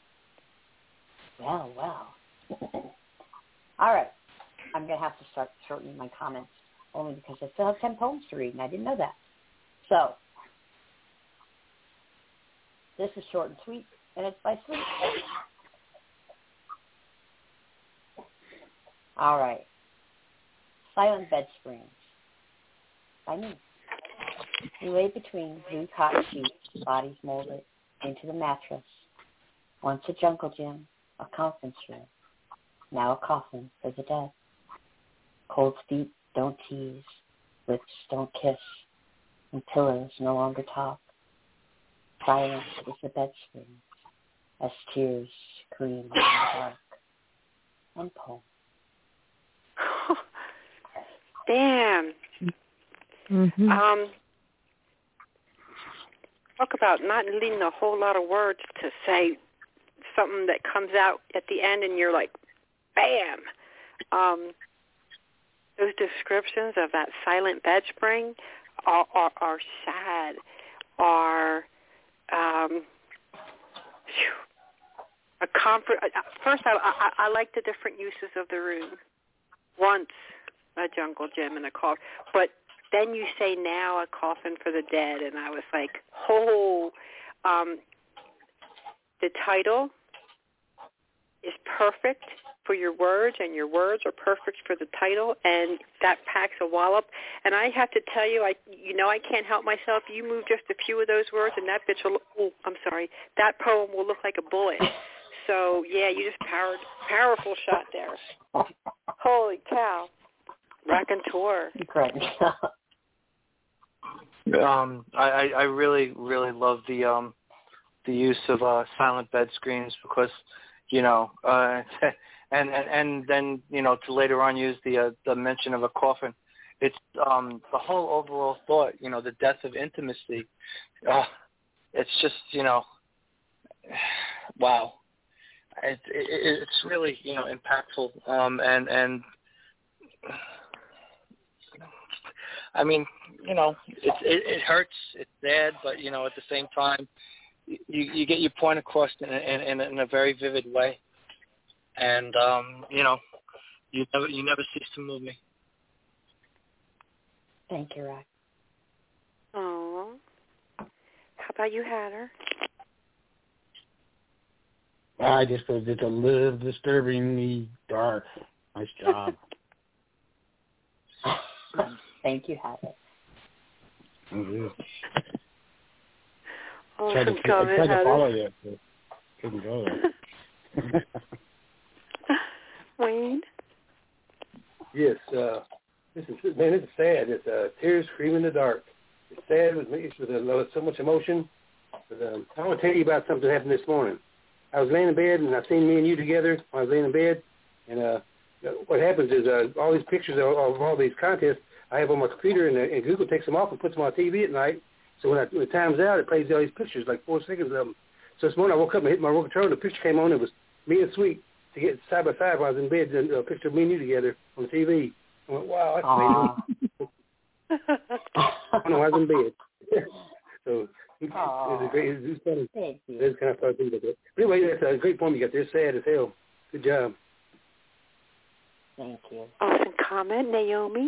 Wow. All right. I'm going to have to start shortening my comments, only because I still have 10 poems to read, and I didn't know that. So, this is short and sweet, and it's by Sweet. All right. Silent Bed Springs by me. We lay between blue cotton sheets, bodies molded into the mattress. Once a jungle gym, a conference room, now a coffin for the dead. Cold feet don't tease, lips don't kiss, and pillows no longer talk. Silence is the bed spring, as tears scream in the dark. And poem. Damn. Mm-hmm. Talk about not needing a whole lot of words to say something that comes out at the end and you're like, bam. Those descriptions of that silent bed spring are sad, are a comfort. First, I like the different uses of the room. Once a jungle gym and a coffin. But then you say now a coffin for the dead, and I was like, oh, the title is perfect for your words, and your words are perfect for the title, and that packs a wallop. And I have to tell you, I can't help myself. You move just a few of those words, and that bitch will. That poem will look like a bullet. So yeah, you just powerful shot there. Holy cow, raconteur. I really love the use of silent bed screams because and then to later on use the mention of a coffin. It's the whole overall thought, the death of intimacy. It's just wow. It's really impactful and I mean it hurts, it's sad, but at the same time you get your point across in a very vivid way, and you never cease to move me. Thank you, Rock. Oh, how about you, Hatter? I just put it to live disturbingly dark. Nice job. Thank you, Hatter. Mm-hmm. Awesome I tried to follow you, but couldn't go there. Wayne? Yes, this is sad. It's tears screaming in the dark. It's sad with me. It's with so much emotion. But I want to tell you about something that happened this morning. I was laying in bed, and I seen me and you together. I was laying in bed, and what happens is all these pictures of all these contests I have on my computer, and Google takes them off and puts them on TV at night. So when it times out, it plays all these pictures, like 4 seconds of them. So this morning I woke up and hit my remote control, and the picture came on. It was me and Sweet to get side by side while I was in bed, and a picture of me and you together on the TV. I went, wow, that's amazing. I was in bed. So it was great. It was funny. Thank you. It was kind of fun thing about that. But anyway, that's a great poem you got there. Sad as hell. Good job. Thank you. Awesome comment, Naomi.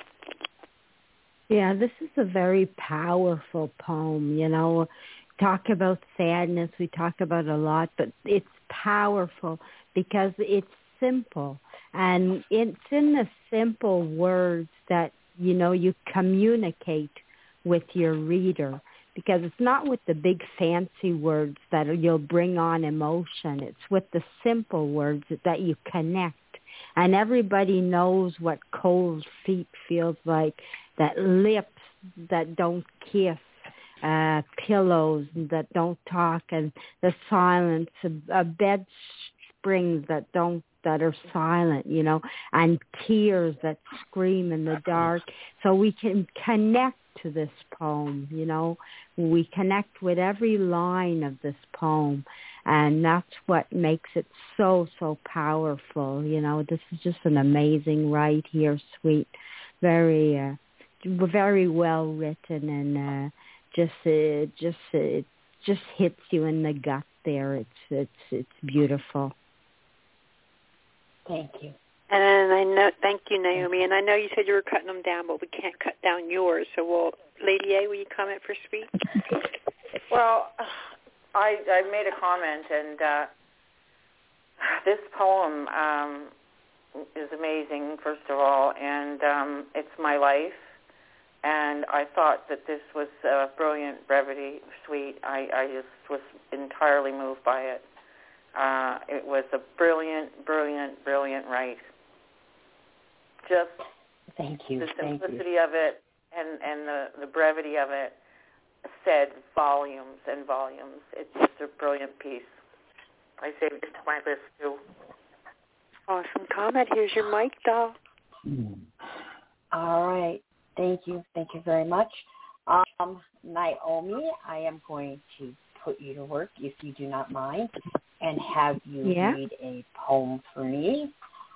Yeah, this is a very powerful poem, Talk about sadness, we talk about a lot, but it's powerful because it's simple. And it's in the simple words that, you communicate with your reader, because it's not with the big fancy words that you'll bring on emotion. It's with the simple words that you connect. And everybody knows what cold feet feels like, that lips that don't kiss, pillows that don't talk, and the silence of bed springs that are silent, and tears that scream in the dark. So we can connect to this poem, we connect with every line of this poem, and that's what makes it so powerful. This is just an amazing write here, Sweet, very well written, and it just hits you in the gut there. It's beautiful. Thank you. And thank you, Naomi. And I know you said you were cutting them down, but we can't cut down yours. So, Lady A, will you comment for Sweet? Well, I made a comment, and this poem is amazing, first of all, and it's my life. And I thought that this was brilliant brevity, Sweet. I just was entirely moved by it. It was a brilliant write. Just thank you. The simplicity of it and the brevity of it said volumes and volumes. It's just a brilliant piece. I saved it to my list too. Awesome comment. Here's your mic, doll. All right. Thank you. Thank you very much. Naomi, I am going to put you to work, if you do not mind, and have you read a poem for me.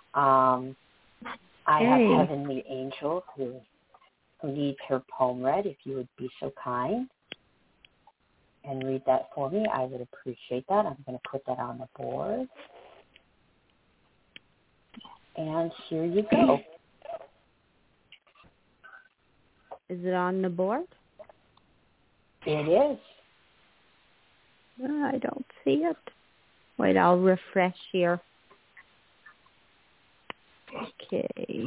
I have Heavenly Angel who needs her poem read, if you would be so kind and read that for me. I would appreciate that. I'm going to put that on the board. And here you go. Is it on the board? It is. I don't see it. Wait, I'll refresh here. Okay.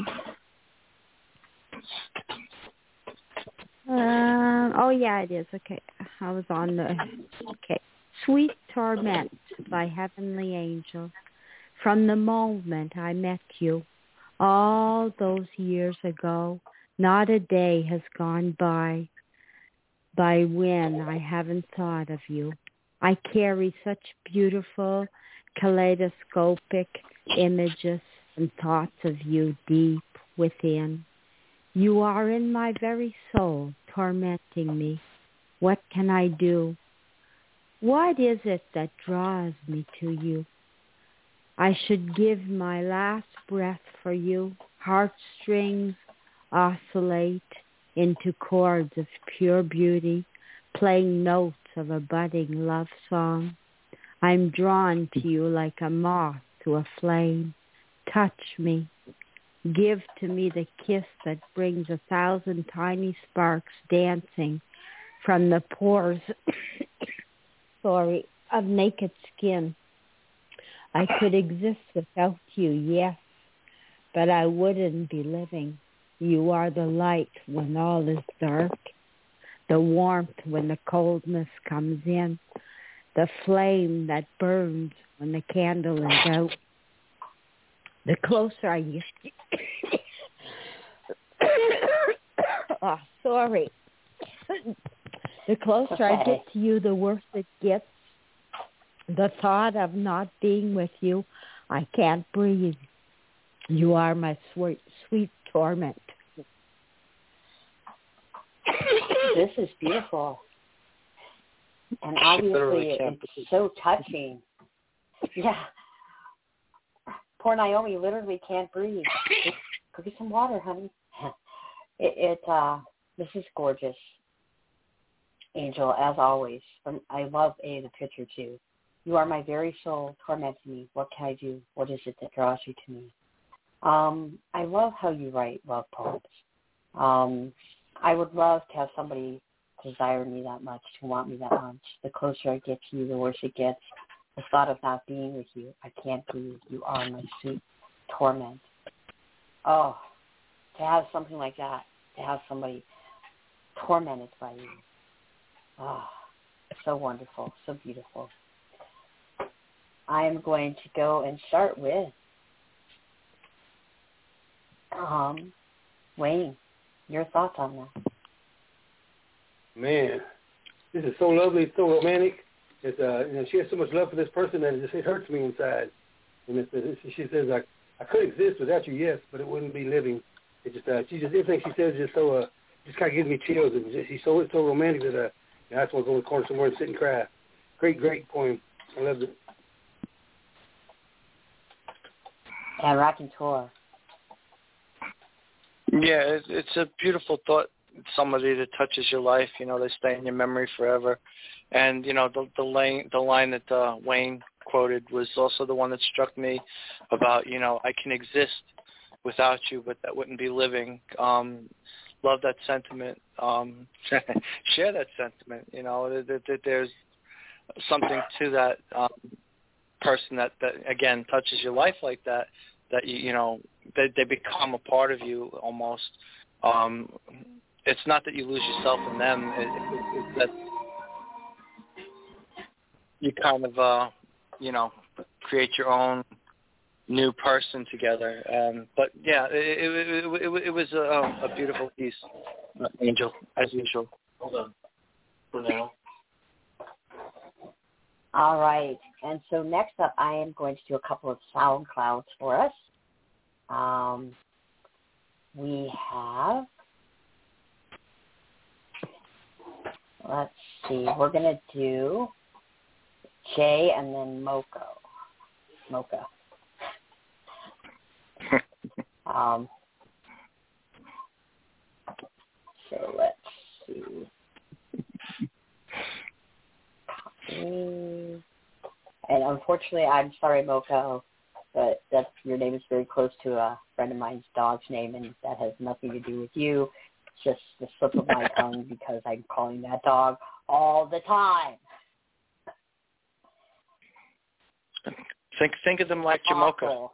Oh, yeah, it is. Okay. I was on the... Okay. Sweet Torment by Heavenly Angel. From the moment I met you, all those years ago, not a day has gone by when I haven't thought of you. I carry such beautiful, kaleidoscopic images and thoughts of you deep within. You are in my very soul, tormenting me. What can I do? What is it that draws me to you? I should give my last breath for you. Heartstrings oscillate into chords of pure beauty, playing notes of a budding love song. I'm drawn to you like a moth to a flame. Touch me. Give to me the kiss that brings 1,000 tiny sparks dancing from the pores of naked skin. I could exist without you, yes, but I wouldn't be living. You are the light when all is dark, the warmth when the coldness comes in, the flame that burns when the candle is out. The closer I get the closer I get to you, the worse it gets. The thought of not being with you, I can't breathe. You are my sweet torment. This is beautiful. And obviously it's so touching. Yeah. Poor Naomi literally can't breathe. Go get some water, honey. This is gorgeous. Angel, as always. I love the picture too. You are my very soul, tormenting me. What can I do? What is it that draws you to me? I love how you write love poems. I would love to have somebody desire me that much, to want me that much. The closer I get to you, the worse it gets. The thought of not being with you, I can't breathe. You are my sweet torment. Oh, to have something like that, to have somebody tormented by you. Oh, so wonderful, so beautiful. I am going to go and start with Wayne. Your thoughts on that? Man, this is so lovely, so romantic. It's she has so much love for this person that it hurts me inside. And she says, I could exist without you, yes, but it wouldn't be living. It just everything she says is just so just kind of gives me chills. And she's so romantic that I just want to go in the corner somewhere and sit and cry. Great poem. I love it. And Raconteur. Yeah, it's a beautiful thought. Somebody that touches your life, they stay in your memory forever. And the line that Wayne quoted was also the one that struck me about I can exist without you, but that wouldn't be living. Love that sentiment. Share that sentiment. That there's something to that person that again touches your life like that. That they become a part of you almost. It's not that you lose yourself in them. It's that you kind of create your own new person together. But yeah, it was a beautiful piece, Angel, as usual. Hold on for now. All right. And so next up, I am going to do a couple of sound clouds for us. We have, let's see, we're going to do Jay and then Mocha. So let's see. And unfortunately, I'm sorry, Mocha, but your name is very close to a friend of mine's dog's name, and that has nothing to do with you. just the slip of my tongue because I'm calling that dog all the time. Think of them like Jamocha.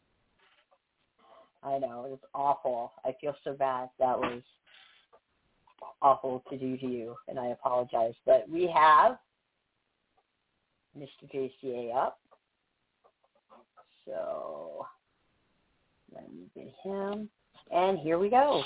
I know, it's awful. I feel so bad. That was awful to do to you, and I apologize. But we have Mr. JCA up. So let me get him. And here we go.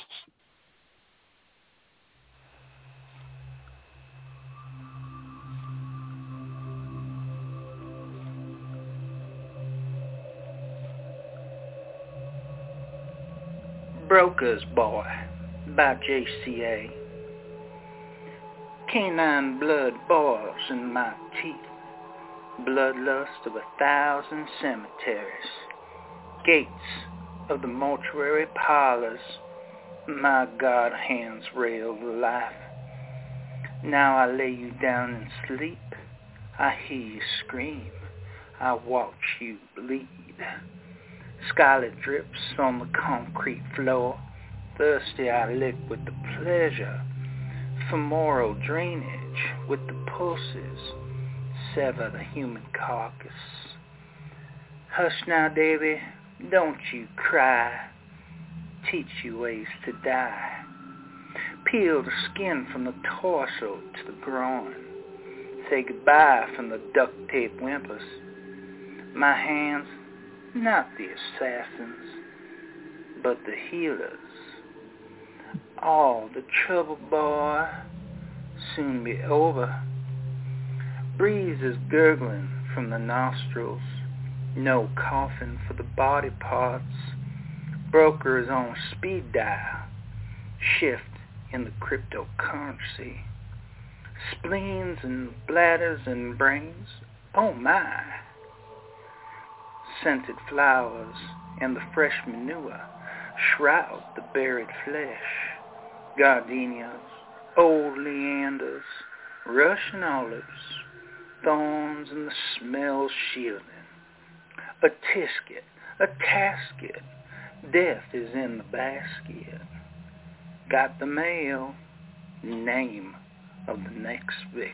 Broker's Boy by JCA. Canine blood boils in my teeth, bloodlust of 1,000 cemeteries, gates of the mortuary parlors, my God hands rail the life. Now I lay you down and sleep, I hear you scream, I watch you bleed. Scarlet drips on the concrete floor, thirsty I lick with the pleasure, femoral drainage with the pulses, sever the human carcass. Hush now, Davy, don't you cry, teach you ways to die. Peel the skin from the torso to the groin, say goodbye from the duct tape whimpers. My hands, not the assassins, but the healers. All the trouble, boy, soon be over. Breeze is gurgling from the nostrils, no coffin for the body parts. Broker is on speed dial, shift in the cryptocurrency. Spleens and bladders and brains, oh my. Scented flowers and the fresh manure shroud the buried flesh. Gardenias, old leanders, Russian olives, thorns and the smell shielding. A tisket, a tasket, death is in the basket. Got the mail, name of the next victim.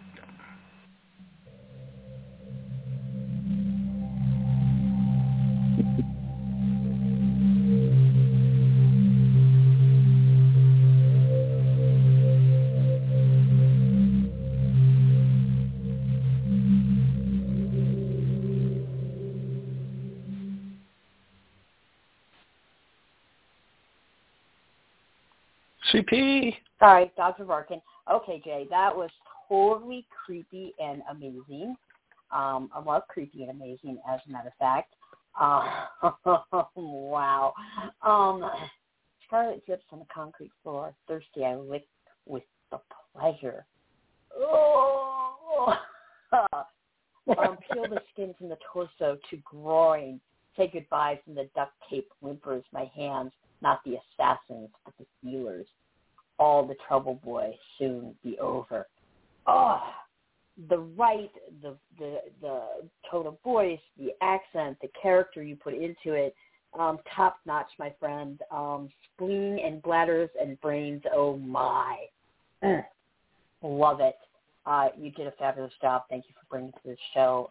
CP. Sorry, dogs are barking. Okay, Jay, that was totally creepy and amazing. I love creepy and amazing, as a matter of fact. Wow. Scarlet drips on the concrete floor. Thirsty, I lick with the pleasure. Oh. Peel the skin from the torso to groin. Say goodbye from the duct tape whimpers. My hands, not the assassins, but the healers. All the trouble, boy, soon be over. Oh, the tone of voice, the accent, the character you put into it, top notch, my friend. Spleen and bladders and brains, oh my. Love it. You did a fabulous job. Thank you for bringing it to the show.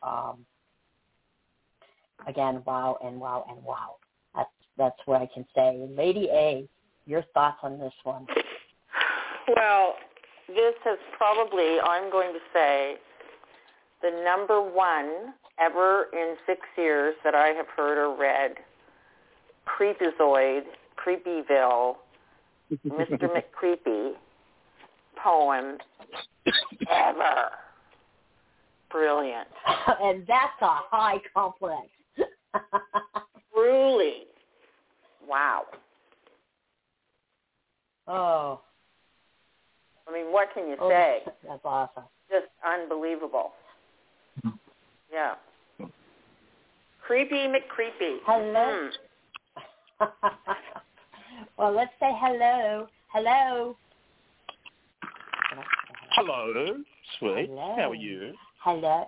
Again, wow and wow and wow. That's what I can say. Lady A, your thoughts on this one? Well, this is probably, I'm going to say, the number one ever in 6 years that I have heard or read Creepazoid, Creepyville, Mr. McCreepy poem ever. Brilliant. And that's a high compliment. Truly. Wow. Oh. I mean, what can you say? That's awesome. Just unbelievable. Yeah. Creepy McCreepy. Hello. Well, let's say hello. Hello. Hello, sweet. Hello. How are you? Hello.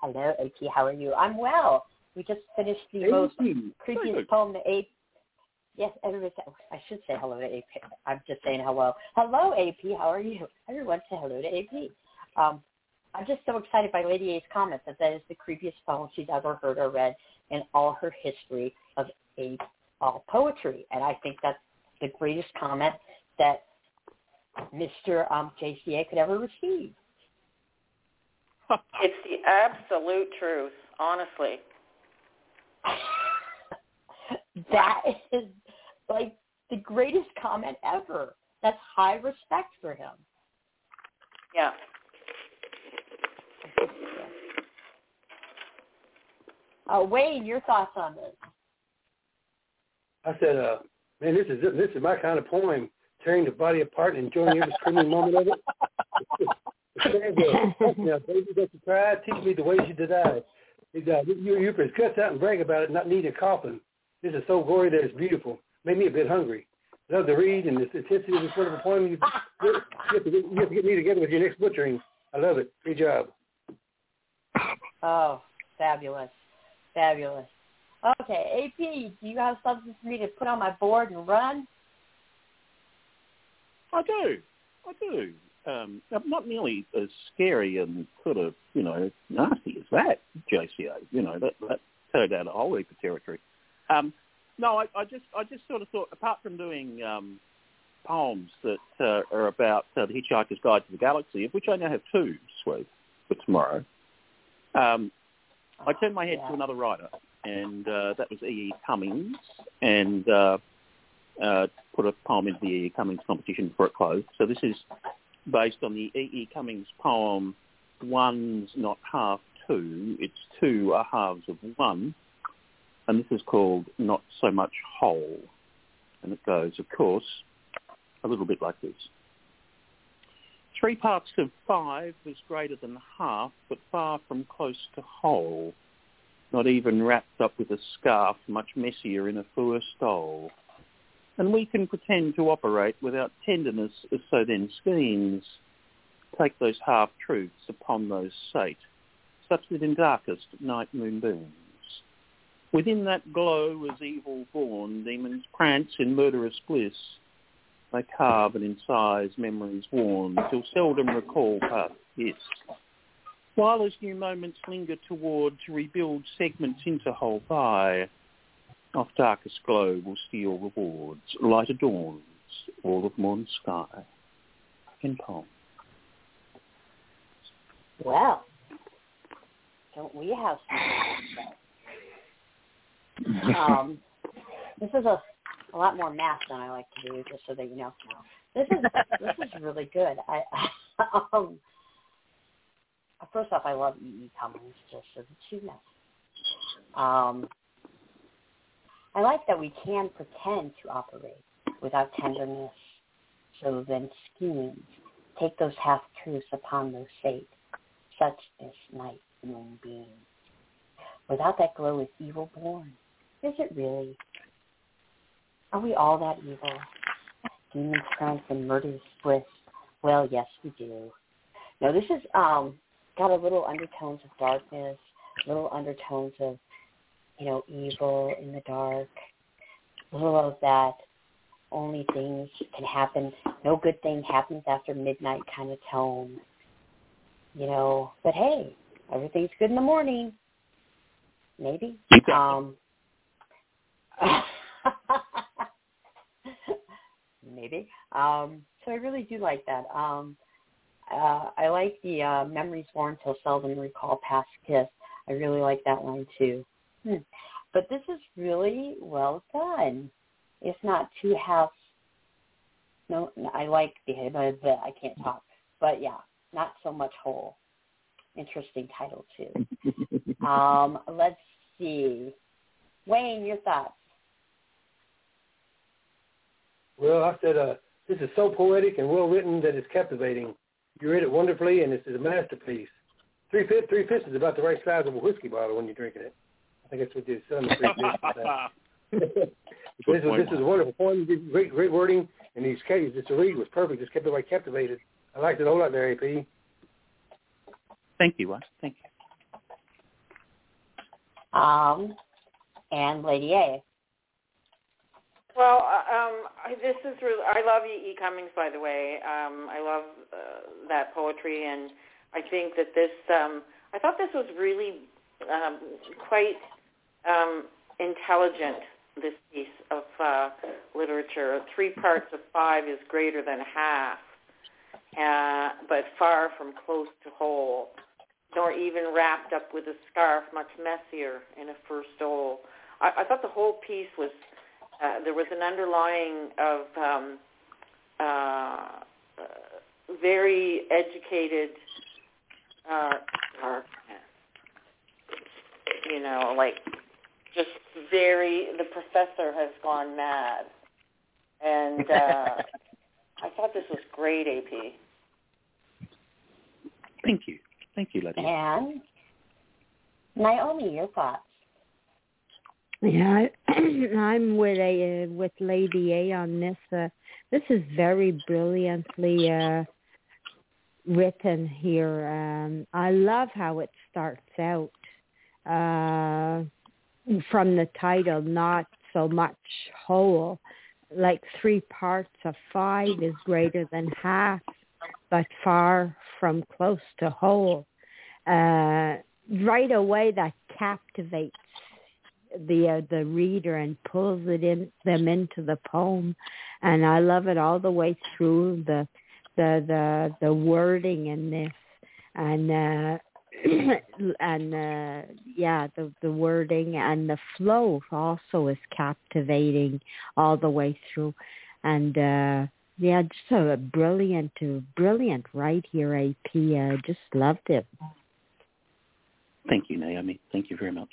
A.T., how are you? I'm well. We just finished the most creepiest poem, the Yes, everybody. I should say hello to AP. I'm just saying hello. Hello, AP. How are you? Everyone say hello to AP. I'm just so excited by Lady A's comment that is the creepiest poem she's ever heard or read in all her history of all poetry. And I think that's the greatest comment that Mr. JCA could ever receive. It's the absolute truth, honestly. That is like the greatest comment ever. That's high respect for him. Yeah. Wayne, your thoughts on this? I said, man, this is my kind of poem, tearing the body apart and enjoying every screaming moment of it. Now, baby, that you cried, teach me the ways you denied. You cuss out and brag about it, not needing a coffin. This is so gory that it's beautiful. Made me a bit hungry. Love to read, and the intensity of this wonderful poem. You have to get me together with your next butchering. I love it. Great job. Oh, fabulous. Fabulous. Okay, AP, do you have something for me to put on my board and run? I do. Not nearly as scary and sort of, nasty as that, JCA. That turned out a whole heap of territory. No, I just sort of thought, apart from doing poems that are about The Hitchhiker's Guide to the Galaxy, of which I now have 2, Sweet, for tomorrow, I turned my head to another writer, and that was E.E. Cummings, and put a poem into the E.E. Cummings competition before it closed. So this is based on the E.E. Cummings poem, One's Not Half Two. It's 2 are halves of 1. And this is called Not So Much Whole. And it goes, of course, a little bit like this. 3 parts of 5 is greater than half, but far from close to whole. Not even wrapped up with a scarf, much messier in a fur stole. And we can pretend to operate without tenderness, so then schemes take those half-truths upon those sate, such that in darkest night moonbeams, within that glow as evil born, demons prance in murderous bliss. They carve and incise memories worn, till seldom recall past this. While as new moments linger towards, rebuild segments into whole by, off darkest glow will steal rewards, lighter dawns, all of morn sky. In poem. Well, don't we have some this is a lot more math than I like to do, just so that you know. This is really good. First off, I love E.E. Cummings, just so that you know. I like that we can pretend to operate without tenderness, so then schemes take those half-truths upon those fate, such as night moonbeams. Without that glow is evil born. Is it really? Are we all that evil? Demons prance and murderous bliss. Well, yes, we do. No, this is got a little undertones of darkness, little undertones of, evil in the dark, a little of that only things can happen, no good thing happens after midnight kind of tone. But hey, everything's good in the morning. Maybe. Maybe. So I really do like that. I like the memories worn till seldom recall past kiss. I really like that one too. But this is really well done. If not too half. No, I like the I can't talk. But yeah, not so much whole. Interesting title too. Let's see. Wayne, your thoughts? Well, I said this is so poetic and well written that it's captivating. You read it wonderfully, and this is a masterpiece. 3/5 is about the right size of a whiskey bottle when you're drinking it. I think that's what they're selling the 3/5. This is a wonderful poem. Great wording, and these cases, just to read was perfect. Just kept everybody captivated. I liked it a whole lot there, AP. Thank you, Wes. Thank you. And Lady A. Well, this is really, I love E. Cummings, by the way. I love that poetry, and I think that this, I thought this was really quite intelligent, this piece of literature. 3 parts of 5 is greater than half, but far from close to whole, nor even wrapped up with a scarf, much messier in a first stole. I thought the whole piece was, there was an underlying of very educated, like just very, the professor has gone mad. And I thought this was great, AP. Thank you. Thank you, Lydia. And Naomi, your thoughts? Yeah, I'm with Lady A on this. This is very brilliantly written here. I love how it starts out from the title, not so much whole, like 3 parts of 5 is greater than half, but far from close to whole. Right away, that captivates the reader and pulls them into the poem, and I love it all the way through the wording in this, and the wording and the flow also is captivating all the way through, and just a brilliant right here, AP. Just loved it. Thank you, Naomi. Thank you very much.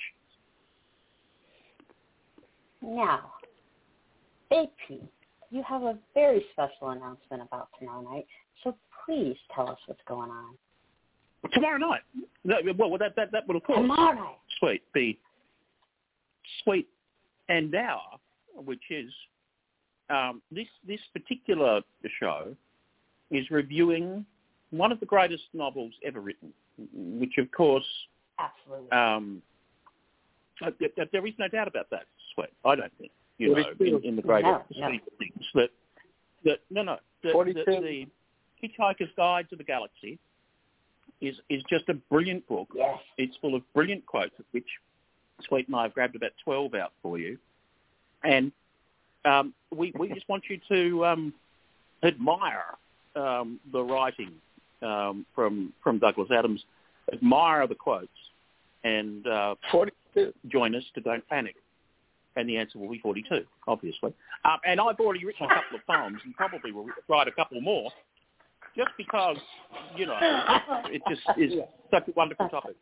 Now, AP, you have a very special announcement about tomorrow night, so please tell us what's going on. Tomorrow night? Well, that would, of course, tomorrow night. Be Sweet and Hour, which is this particular show is reviewing one of the greatest novels ever written, which, of course, absolutely, there is no doubt about that. Sweet, I don't think, in the greater scheme of things. The Hitchhiker's Guide to the Galaxy is just a brilliant book. Yes. It's full of brilliant quotes, of which Sweet and I have grabbed about 12 out for you. And we just want you to admire the writing from Douglas Adams, admire the quotes, and 42. Join us to Don't Panic. And the answer will be 42, obviously. And I've already written a couple of poems and probably will write a couple more, just because, it just is such a wonderful topic.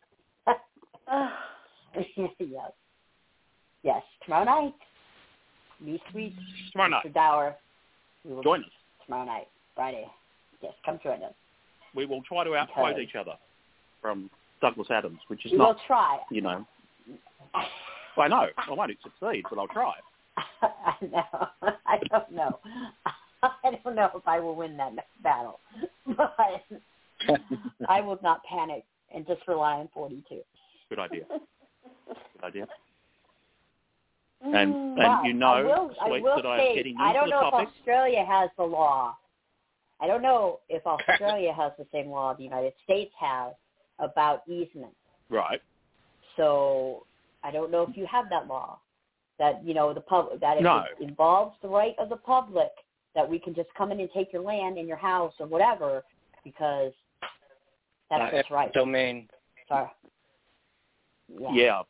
Yes. Tomorrow night. Be sweet. Tomorrow night. Mr. Dower. We will join us. Tomorrow night, Friday. Yes, come join us. We will try to outquote each other from Douglas Adams, which is we not, will try. I know. I won't succeed, but I'll try. I know. I don't know. I don't know if I will win that battle, but I will not panic and just rely on 42. Good idea. And I will that I'm getting into I don't the know topic. if Australia has the law. I don't know if Australia has the same law the United States has about easement. Right. So I don't know if you have that law that No. It involves the right of the public that we can just come in and take your land and your house or whatever because that's what's right. Domain. Sorry. Yeah.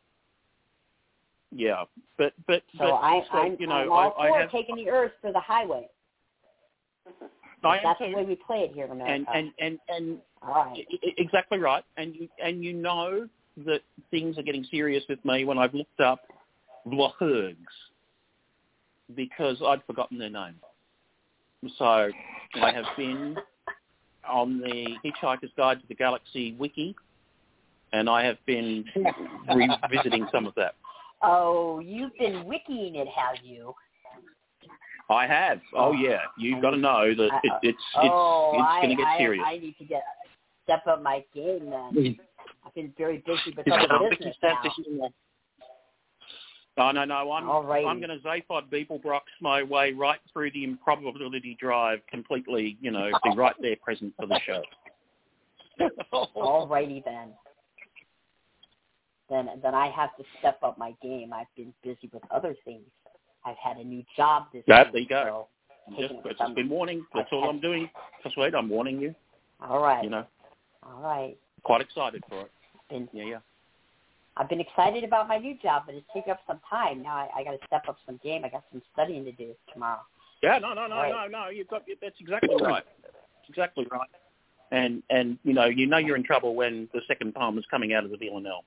But I'm all for taking the earth for the highway. That's the way we play it here in America. And all right. Exactly right. And you know that things are getting serious with me when I've looked up Blochbergs because I'd forgotten their name. So I have been on the Hitchhiker's Guide to the Galaxy wiki, and I have been revisiting some of that. Oh, you've been wikiing it, have you? I have. Oh yeah, you've got to know that it's going to get serious. I need to step up my game then. I've been very busy with other business now. No. I'm going to Zaphod Beeblebrox my way right through the improbability drive completely, be right there present for the show. All righty then. Then I have to step up my game. I've been busy with other things. I've had a new job this week. There you go. So just been warning. That's all I'm doing. Just wait, I'm warning you. All right. All right. Quite excited for it. Yeah. I've been excited about my new job, but it's taking up some time. Now I got to step up some game. I got some studying to do tomorrow. Yeah, no. That's exactly right. That's exactly right. And you know you're in trouble when the second palm is coming out of the villanelle.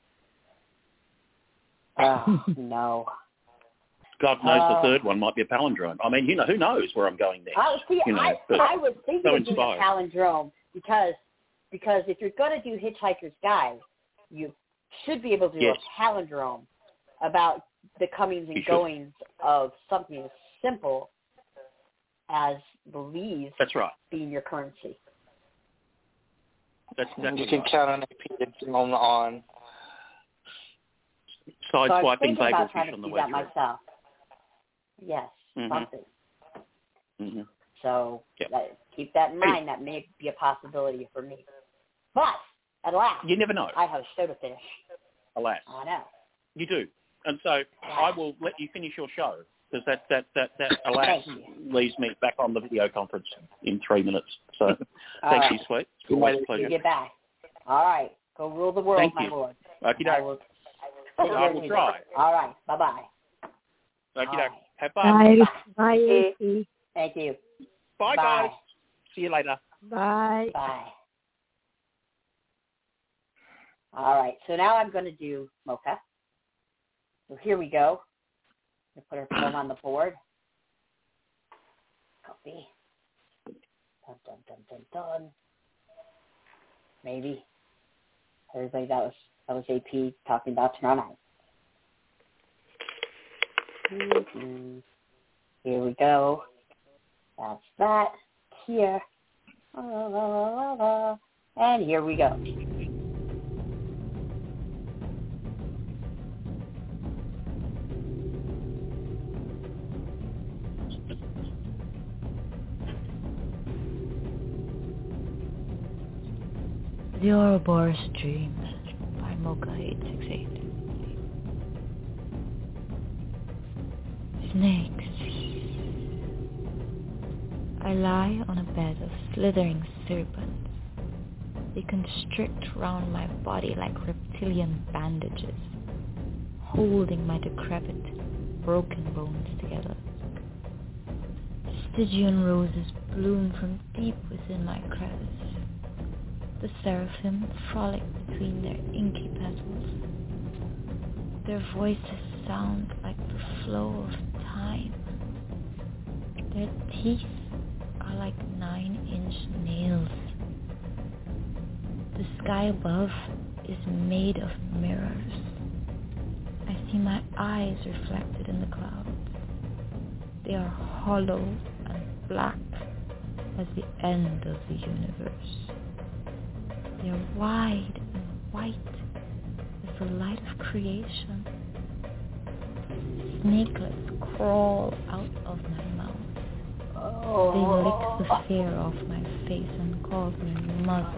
Oh, no. God knows the third one might be a palindrome. I mean, who knows where I'm going next? I was thinking so of doing a palindrome because if you're going to do Hitchhiker's Guide, you should be able to do a palindrome about the comings and goings of something as simple as Belize being your currency. That's exactly you can count on AP on sideswiping bagel on the way through. Myself. Yes, something. Mm-hmm. So keep that in mind. That may be a possibility for me. But at last, you never know. I have a show to finish. Alas, I know. You do, and so I will let you finish your show because that alas leaves me back on the video conference in 3 minutes. So thank you, sweet. Always a pleasure. You get back. All right, go rule the world, my lord. I will try. All right, bye-bye. Right. Have fun. Bye. AC. Thank you. Bye, guys. See you later. Bye. Bye. All right, so now I'm going to do Mocha. So here we go. I'm going to put her poem on the board. Copy. Dun, dun, dun, dun, dun. Maybe. Everybody, that was AP talking about tomorrow night. Mm-hmm. Here we go. That's that. Here. And here we go. The Ouroboros Dream by Mocha 868. Snakes. I lie on a bed of slithering serpents. They constrict round my body like reptilian bandages, holding my decrepit, broken bones together. Stygian roses bloom from deep within my crevice. The seraphim frolic between their inky petals. Their voices sound like the flow of time. Their teeth are like 9-inch nails. The sky above is made of mirrors. I see my eyes reflected in the clouds. They are hollow and black as the end of the universe. They are wide and white as the light of creation. Snakelets crawl out of my mouth. They lick the hair off my face and call me mother.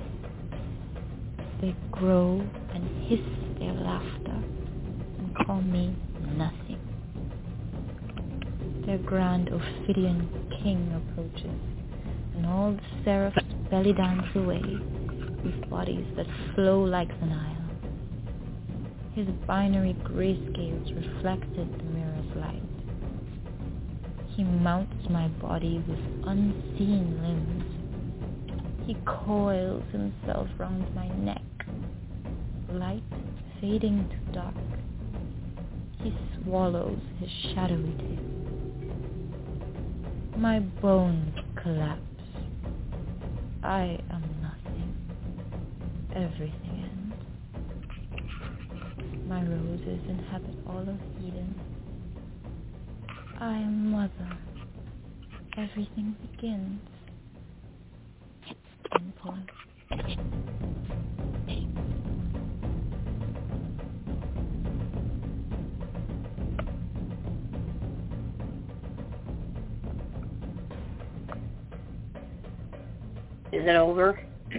They grow and hiss their laughter and call me nothing. Their grand Ophidian king approaches, and all the seraphs belly dance away with bodies that flow like the Nile. His binary grayscales reflected the mirror's light. He mounts my body with unseen limbs. He coils himself round my neck, light fading to dark. He swallows his shadowy tail. My bones collapse. I am nothing. Everything ends. My roses inhabit all of Eden. I am mother. Everything begins. End poem. Is it over?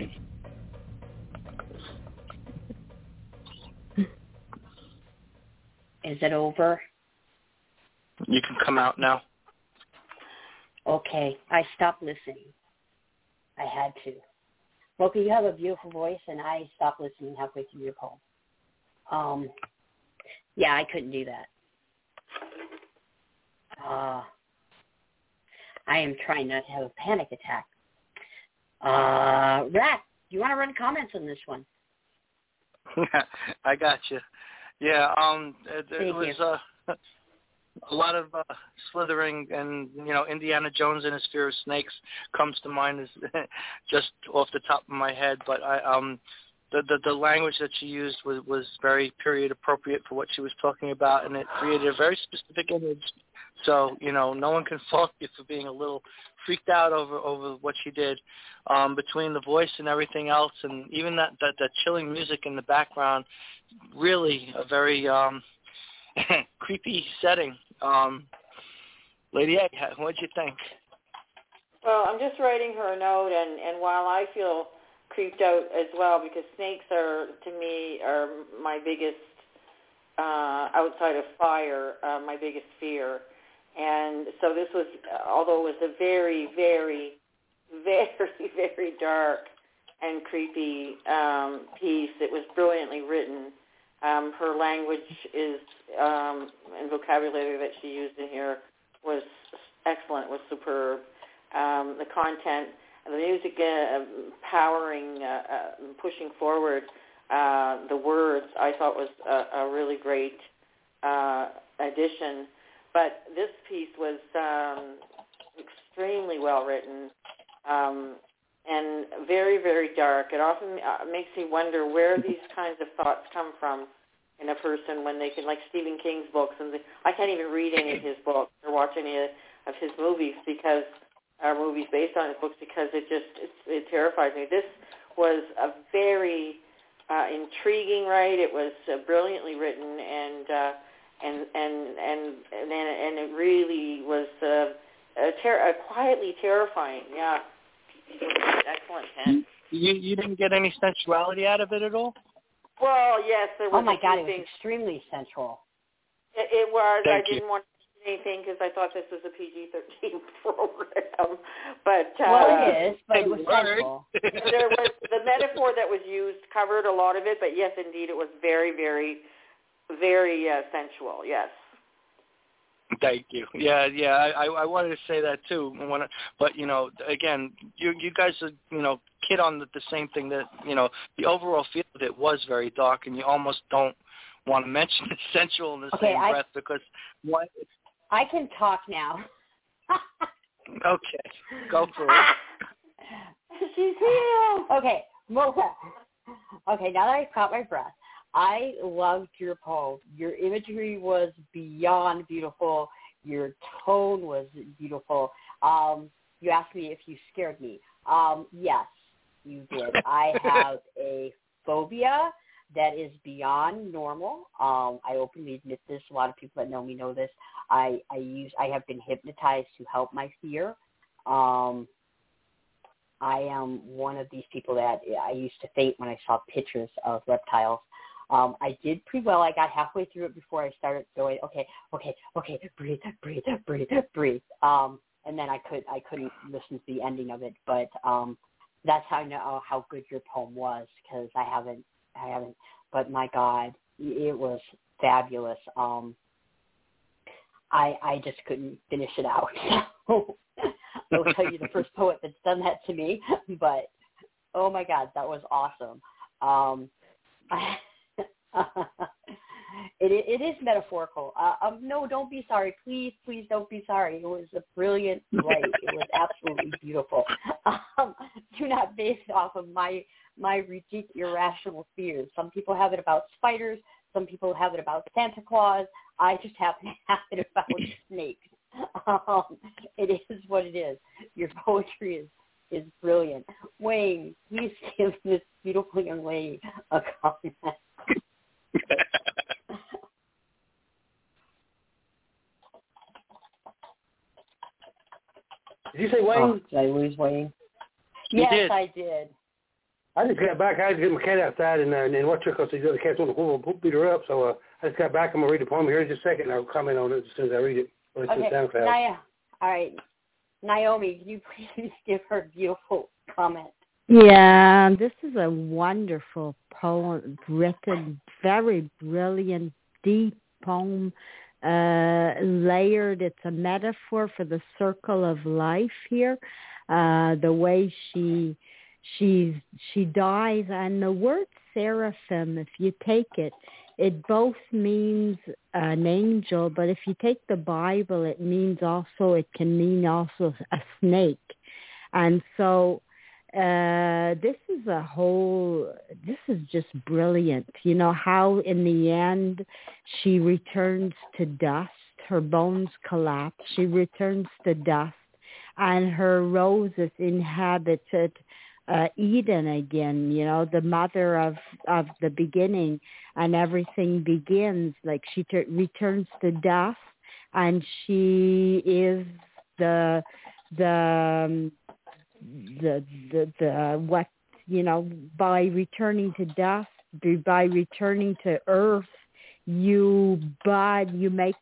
Is it over? You can come out now. Okay, I stopped listening. I had to. Mocha, you have a beautiful voice, and I stopped listening halfway through your poem. Yeah, I couldn't do that. I am trying not to have a panic attack. Rat, do you want to run comments on this one? I got you. Yeah, it was a lot of slithering, and Indiana Jones and his fear of snakes comes to mind as just off the top of my head. But the language that she used was very period appropriate for what she was talking about, and it created a very specific image. So no one can fault you for being a little freaked out over what she did. Between the voice and everything else, and even that chilling music in the background, really a very creepy setting. Lady A, what'd you think? Well, I'm just writing her a note, and while I feel creeped out as well, because snakes are, to me, are my biggest, outside of fire, my biggest fear. And so this was, although it was a very, very, very, very dark and creepy piece, it was brilliantly written. Her language is, and vocabulary that she used in here was excellent, was superb. The content, the music powering, pushing forward the words, I thought was a really great addition. But this piece was extremely well written and very, very dark. It often makes me wonder where these kinds of thoughts come from in a person when they can, like Stephen King's books. And I can't even read any of his books or watch any of his movies movies based on his books, because it terrifies me. This was a very intriguing write. It was brilliantly written, and it really was quietly terrifying. Yeah, excellent, Ken. You didn't get any sensuality out of it at all? Well, yes, there was. Oh my God, it things. was extremely sensual. It was. Thank I didn't want to say anything because I thought this was a PG-13 program. But well, it is, but it was sensual. There was the metaphor that was used covered a lot of it, but yes, indeed, it was very, very, very sensual. Yes. Thank you. Yeah. I wanted to say that too. But again, you guys are kid on the same thing, that the overall feel of it was very dark, and you almost don't want to mention the sensual in the same breath, because what? I can talk now. Okay, go for it. She's here. Okay, Mocha. Okay, now that I've caught my breath, I loved your poem. Your imagery was beyond beautiful. Your tone was beautiful. You asked me if you scared me. Yes, you did. I have a phobia that is beyond normal. I openly admit this. A lot of people that know me know this. I have been hypnotized to help my fear. I am one of these people that I used to faint when I saw pictures of reptiles. I did pretty well. I got halfway through it before I started going, okay, breathe. And then I couldn't listen to the ending of it. But that's how I know how good your poem was, because I haven't. But my God, it was fabulous. I just couldn't finish it out. So I will tell you the first poet that's done that to me. But oh my God, that was awesome. It is metaphorical. No, don't be sorry. Please don't be sorry. It was a brilliant write. It was absolutely beautiful. Do not base it off of my ridiculous, irrational fears. Some people have it about spiders. Some people have it about Santa Claus. I just happen to have it about snakes. It is what it is. Your poetry is brilliant. Wayne, please give this beautiful young lady a comment. Did you say Wayne? Oh, did I lose Wayne? Yes, did. I did. I just got back. I had to get my cat outside and watch her because the other cats want to beat her up. So I just got back. I'm going to read the poem here in just a second. I'll comment on it as soon as I read it. Okay. All right. Naomi, can you please give her beautiful comment? Yeah, this is a wonderful poem, written, very brilliant, deep poem, layered. It's a metaphor for the circle of life here. The way she dies, and the word seraphim, if you take it, it both means an angel, but if you take the Bible, it can mean also a snake. And so this is just brilliant. You know, how in the end she returns to dust, her bones collapse, she returns to dust, and her roses inhabited Eden again, you know, the mother of the beginning, and everything begins. Like she returns to dust, and she is the what, you know, by returning to dust, by returning to earth, you make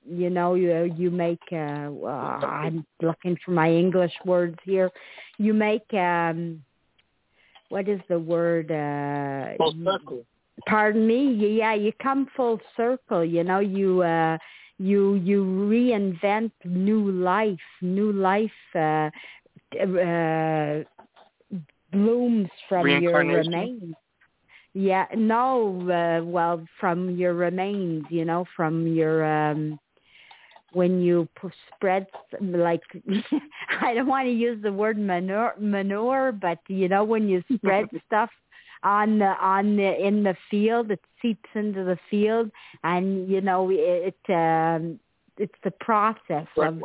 I'm looking for my English words here. You make what is the word? Full circle. Pardon me. Yeah, you come full circle. You know, you reinvent new life. New life blooms from your remains. Yeah, no, well, from your remains, you know, from your, when you spread, like, I don't want to use the word manure, but, you know, when you spread stuff in the field, it seeps into the field, and, you know, it's the process of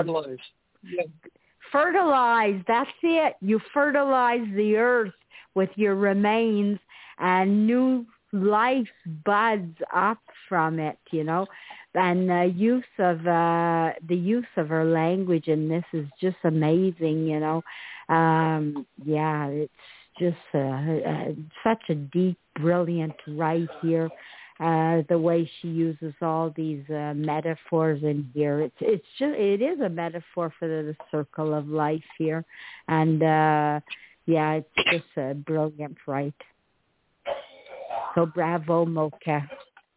fertilize, that's it. You fertilize the earth with your remains, and new life buds up from it, you know. And the use of her language in this is just amazing, you know. Yeah, it's just such a deep, brilliant write here. The way she uses all these metaphors in here, it is a metaphor for the circle of life here, and yeah, it's just a brilliant write. So bravo, Mocha.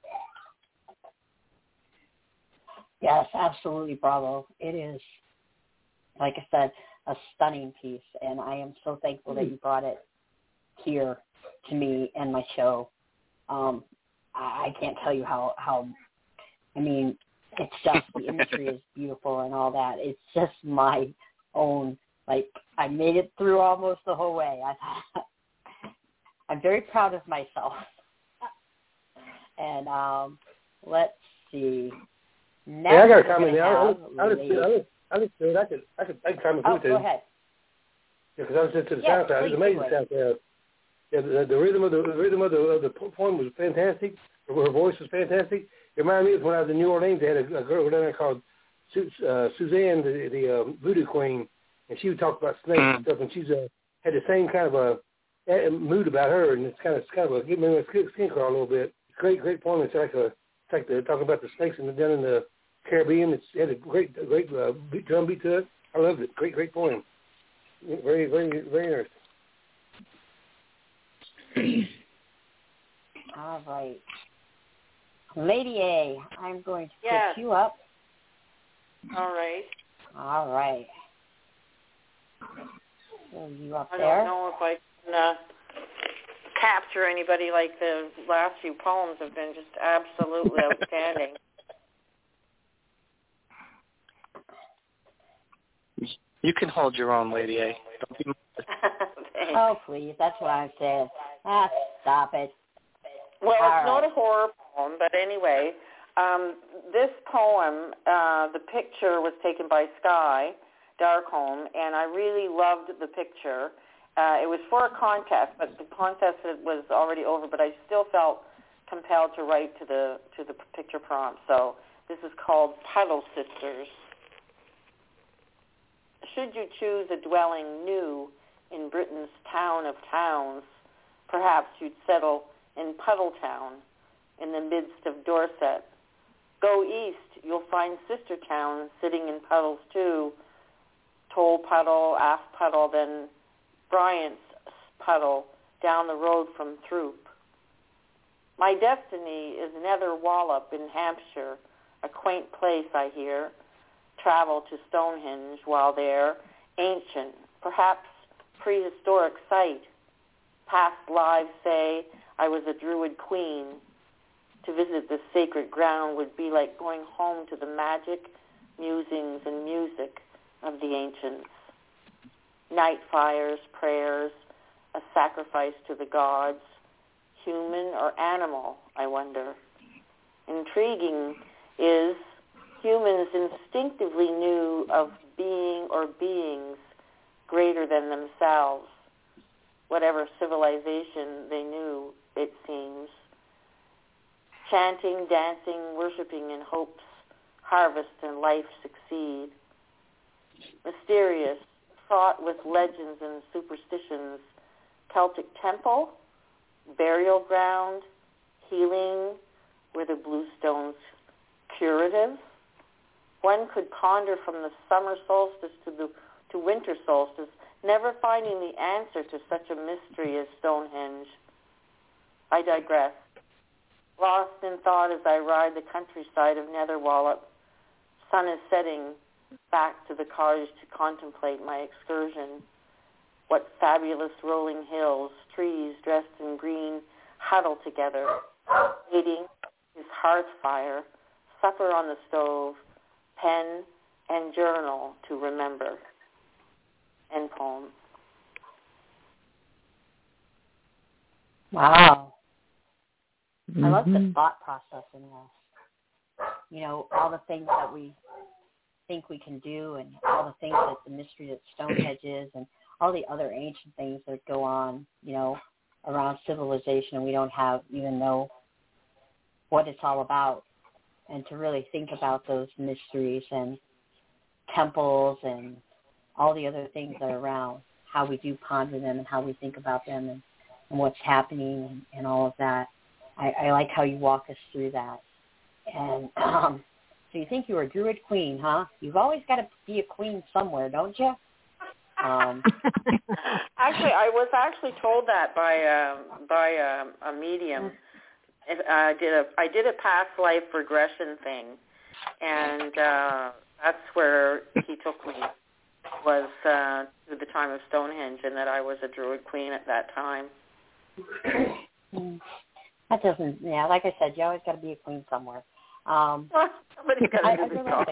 Yes, absolutely, bravo. It is, like I said, a stunning piece, and I am so thankful that you brought it here to me and my show. I can't tell you how I mean, it's just, the imagery is beautiful and all that. It's just my own, like, I made it through almost the whole way. I'm very proud of myself. And let's see. Next, I got a comment now. I could comment too. Go ahead. Yeah, because I was just to the SoundCloud. It's amazing SoundCloud. Yeah, the rhythm of the poem was fantastic. Her voice was fantastic. It reminded me of when I was in New Orleans. They had a girl down there called Suzanne, the voodoo queen, and she would talk about snakes and stuff. And she's had the same kind of a mood about her, and it's kind of giving me a skin crawl a little bit. Great poem. It's like they're talking about the snakes down in the Caribbean. It had a great drum beat to it. I loved it. Great poem. Very, very, very interesting. All right. Lady A, I'm going to put you up. All right. All right. So you up there? I don't know if I can capture anybody like the last few poems have been just absolutely outstanding. You can hold your own, Lady A. Don't be oh, please. That's what I said. Stop it. Well, it's not a horror poem, but anyway, this poem, the picture was taken by Sky Darkholm, and I really loved the picture. It was for a contest, but the contest was already over, but I still felt compelled to write to the picture prompt. So this is called Puddle Sisters. Should you choose a dwelling new in Britain's town of towns. Perhaps you'd settle in Puddletown in the midst of Dorset. Go east, you'll find sister towns sitting in puddles too. Toll Puddle, Aft Puddle, then Bryant's Puddle down the road from Throop. My destiny is Nether Wallop in Hampshire, a quaint place, I hear. Travel to Stonehenge while there, ancient, perhaps prehistoric site. Past lives say I was a druid queen. To visit this sacred ground would be like going home to the magic, musings, and music of the ancients. Night fires, prayers, a sacrifice to the gods, human or animal, I wonder. Intriguing is humans instinctively knew of being or beings greater than themselves, whatever civilization they knew, it seems. Chanting, dancing, worshiping in hopes harvest and life succeed. Mysterious, fraught with legends and superstitions, Celtic temple, burial ground, healing, were the blue stones curative? One could ponder from the summer solstice to winter solstice, never finding the answer to such a mystery as Stonehenge. I digress. Lost in thought as I ride the countryside of Nether Wallop. Sun is setting, back to the cottage to contemplate my excursion. What fabulous rolling hills, trees dressed in green, huddle together, waiting his hearth fire, supper on the stove, pen and journal to remember. End poem. Wow. I love the thought process in this. You know, all the things that we think we can do and all the things that the mystery that Stonehenge is and all the other ancient things that go on, you know, around civilization, and we don't even know what it's all about. And to really think about those mysteries and temples and all the other things that are around, how we do ponder them and how we think about them and what's happening and all of that. I like how you walk us through that. And so you think you were a druid queen, huh? You've always got to be a queen somewhere, don't you? Actually, I was told that by a medium. I did a past life regression thing, and that's where he took me, was to the time of Stonehenge, and that I was a druid queen at that time. That doesn't, yeah, like I said, you always got to be a queen somewhere. Somebody's got to do the job.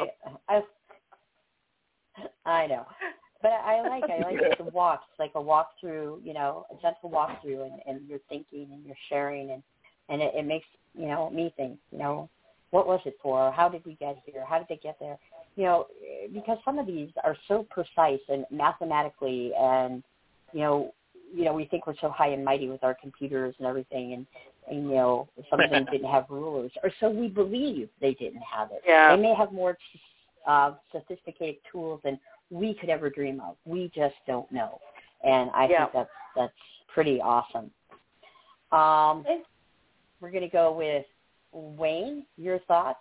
I know. But I like the walks, like a walk through, you know, a gentle walk through, and you're thinking and you're sharing, and it makes, you know, me think, you know, what was it for? How did we get here? How did they get there? You know, because some of these are so precise and mathematically, and, you know, we think we're so high and mighty with our computers and everything, and you know, some of them didn't have rulers, or so we believe they didn't have it. Yeah. They may have more sophisticated tools than we could ever dream of. We just don't know. And I think that's pretty awesome. We're going to go with Wayne. Your thoughts?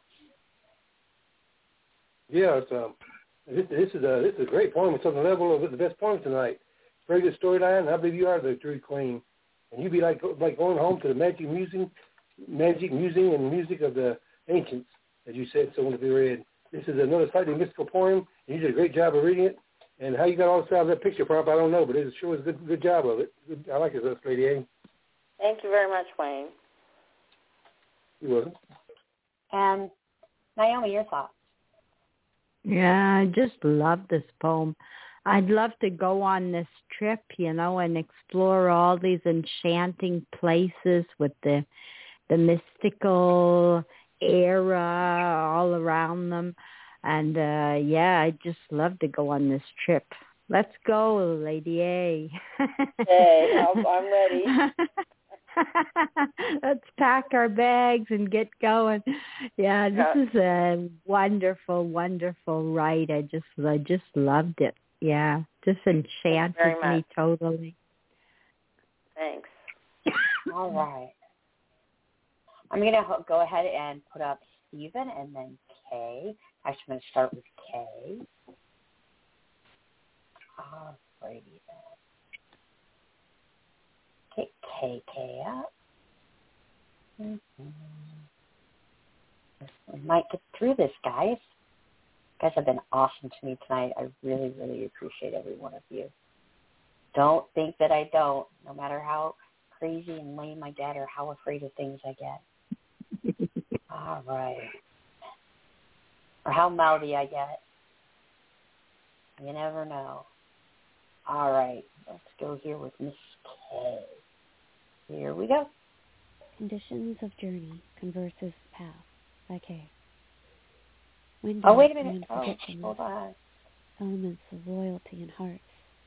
Yeah, this is a great poem. It's on the level of the best poem tonight. Very good storyline, and I believe you are the Druid Queen. And you'd be like going home to the magic musing and music of the ancients, as you said so wonderfully read. This is another slightly mystical poem, and you did a great job of reading it. And how you got all this out of that picture prop, I don't know, but it sure was a good job of it. I like it, Lady A. Thank you very much, Wayne. You're welcome. And Naomi, your thoughts? Yeah, I just love this poem. I'd love to go on this trip, you know, and explore all these enchanting places with the mystical era all around them. And, I'd just love to go on this trip. Let's go, Lady A. Hey, I'm ready. Let's pack our bags and get going. Yeah, this is a wonderful, wonderful ride. I just loved it. Yeah, disenchanted me totally. Thanks. All right. I'm going to go ahead and put up Stephen and then Kay. Actually, I'm going to start with Kay. Alrighty then. Okay, Kay up. We might get through this, guys. You guys have been awesome to me tonight. I really, really appreciate every one of you. Don't think that I don't, no matter how crazy and lame I get or how afraid of things I get. All right. Or how mouthy I get. You never know. All right. Let's go here with Miss K. Here we go. Conditions of Journey, Converses Path by K. Oh, wait a minute. Oh, hold on. Elements of loyalty and hearts.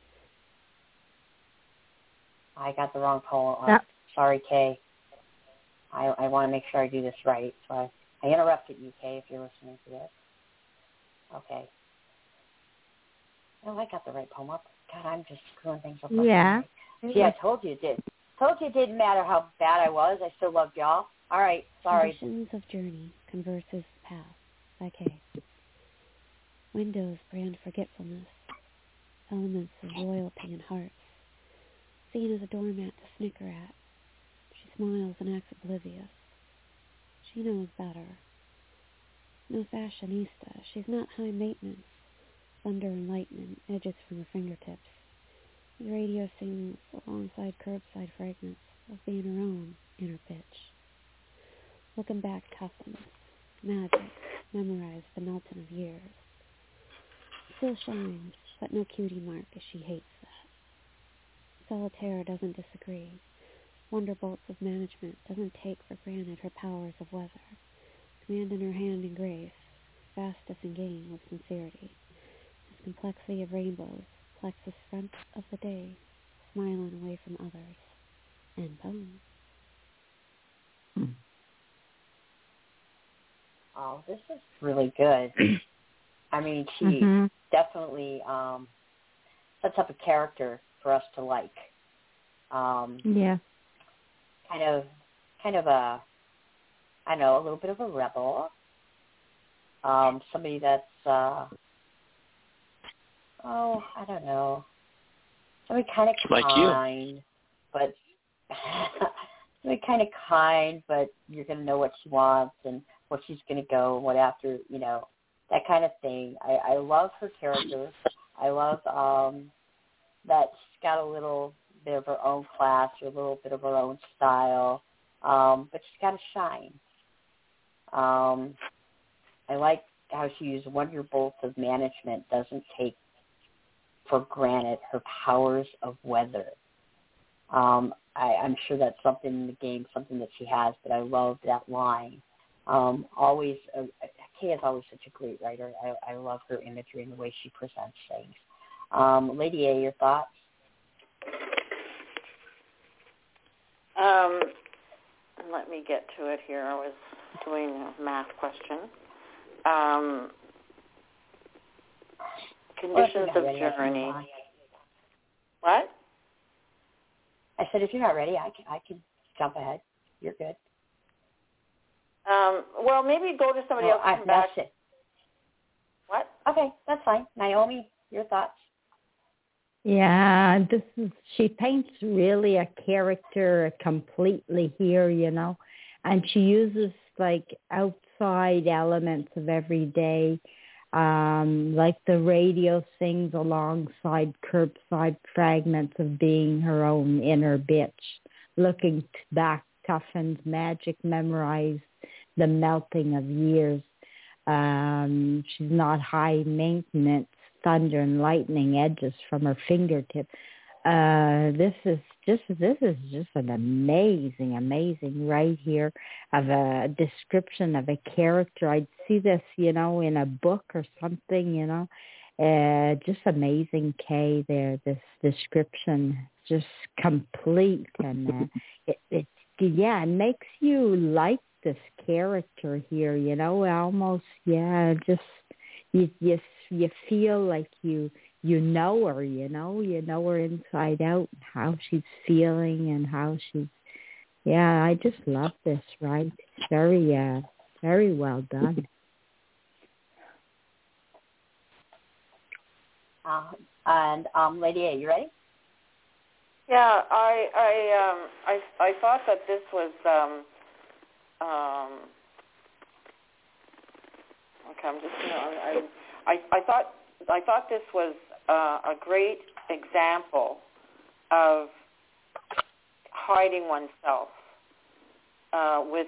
I got the wrong poem. Sorry, Kay. I want to make sure I do this right. So I interrupted you, Kay, if you're listening to this. Okay. No, I got the right poem up. God, I'm just screwing things up. Yeah. See, I told you it did. Told you it didn't matter how bad I was. I still loved y'all. All right, sorry. Conditions of Journey, Converses Path by K. Windows brand forgetfulness. Elements of loyalty and hearts. Seen as a doormat to snicker at. She smiles and acts oblivious. She knows better. No fashionista. She's not high maintenance. Thunder and lightning edges from her fingertips. The radio sings alongside curbside fragments of being her own inner pitch. Looking back toughens. Magic. Memorized the melting of years. Still shines, but no cutie mark as she hates that. Solitaire doesn't disagree. Wonderbolts of management doesn't take for granted her powers of weather. Command in her hand and grace, fast disengaging with sincerity. This complexity of rainbows, plexus front of the day, smiling away from others. And boom. Oh, this is really good. I mean, she definitely sets up a character for us to like. Yeah. Kind of a, I know, a little bit of a rebel. Somebody that's, I don't know. Somebody kind of kind, but somebody kind of kind, but you're going to know what she wants and where she's going to go and what after, you know, that kind of thing. I love her character. I love that she's got a little bit of her own class or a little bit of her own style, but she's got to shine. I like how she used Wonderbolts of management, doesn't take for granted her powers of weather. I'm sure that's something in the game, something that she has, but I love that line. Kay is always such a great writer. I love her imagery and the way she presents things. Lady A, your thoughts? Let me get to it here. I was doing a math question. Conditions of Journey. What? I said, if you're not ready, I can jump ahead. You're good. Well, maybe go to somebody else and come back. That's it. What? Okay, that's fine. Naomi, your thoughts? Yeah, she paints really a character completely here, you know, and she uses like outside elements of every day, like the radio sings alongside curbside fragments of being her own inner bitch, looking back, toughened, magic, memorized, the melting of years. She's not high maintenance, thunder and lightning edges from her fingertip. This is just an amazing right here of a description of a character. I'd see this, you know, in a book or something, you know. Just amazing, Kay, there. This description, just complete, and it makes you like this character here, you know. Almost, just you feel like you you know her, you know her inside out, how she's feeling and how she's, yeah, I just love this, right? Very, very well done. Lady A, you ready? Yeah, I thought that this was okay. I'm just I thought this was a great example of hiding oneself with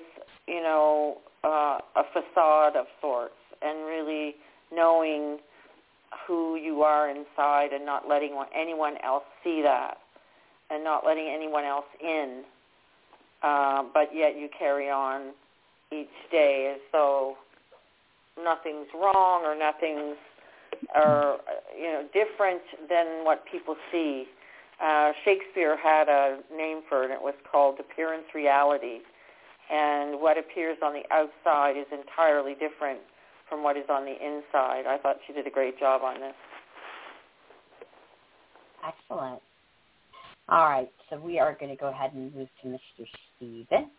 a facade of sorts, and really knowing who you are inside and not letting anyone else see that, and not letting anyone else in, but yet you carry on each day as though nothing's wrong or nothing's different than what people see. Shakespeare had a name for it, and it was called appearance reality, and what appears on the outside is entirely different from what is on the inside. I thought she did a great job on this. Excellent. All right, so we are going to go ahead and move to Mr. Stephen.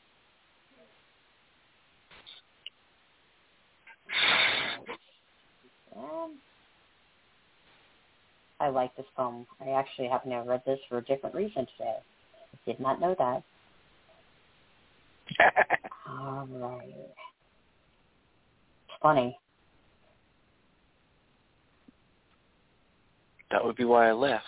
I like this poem. I actually have never read this for a different reason today. I did not know that. All right. It's funny. That would be why I left.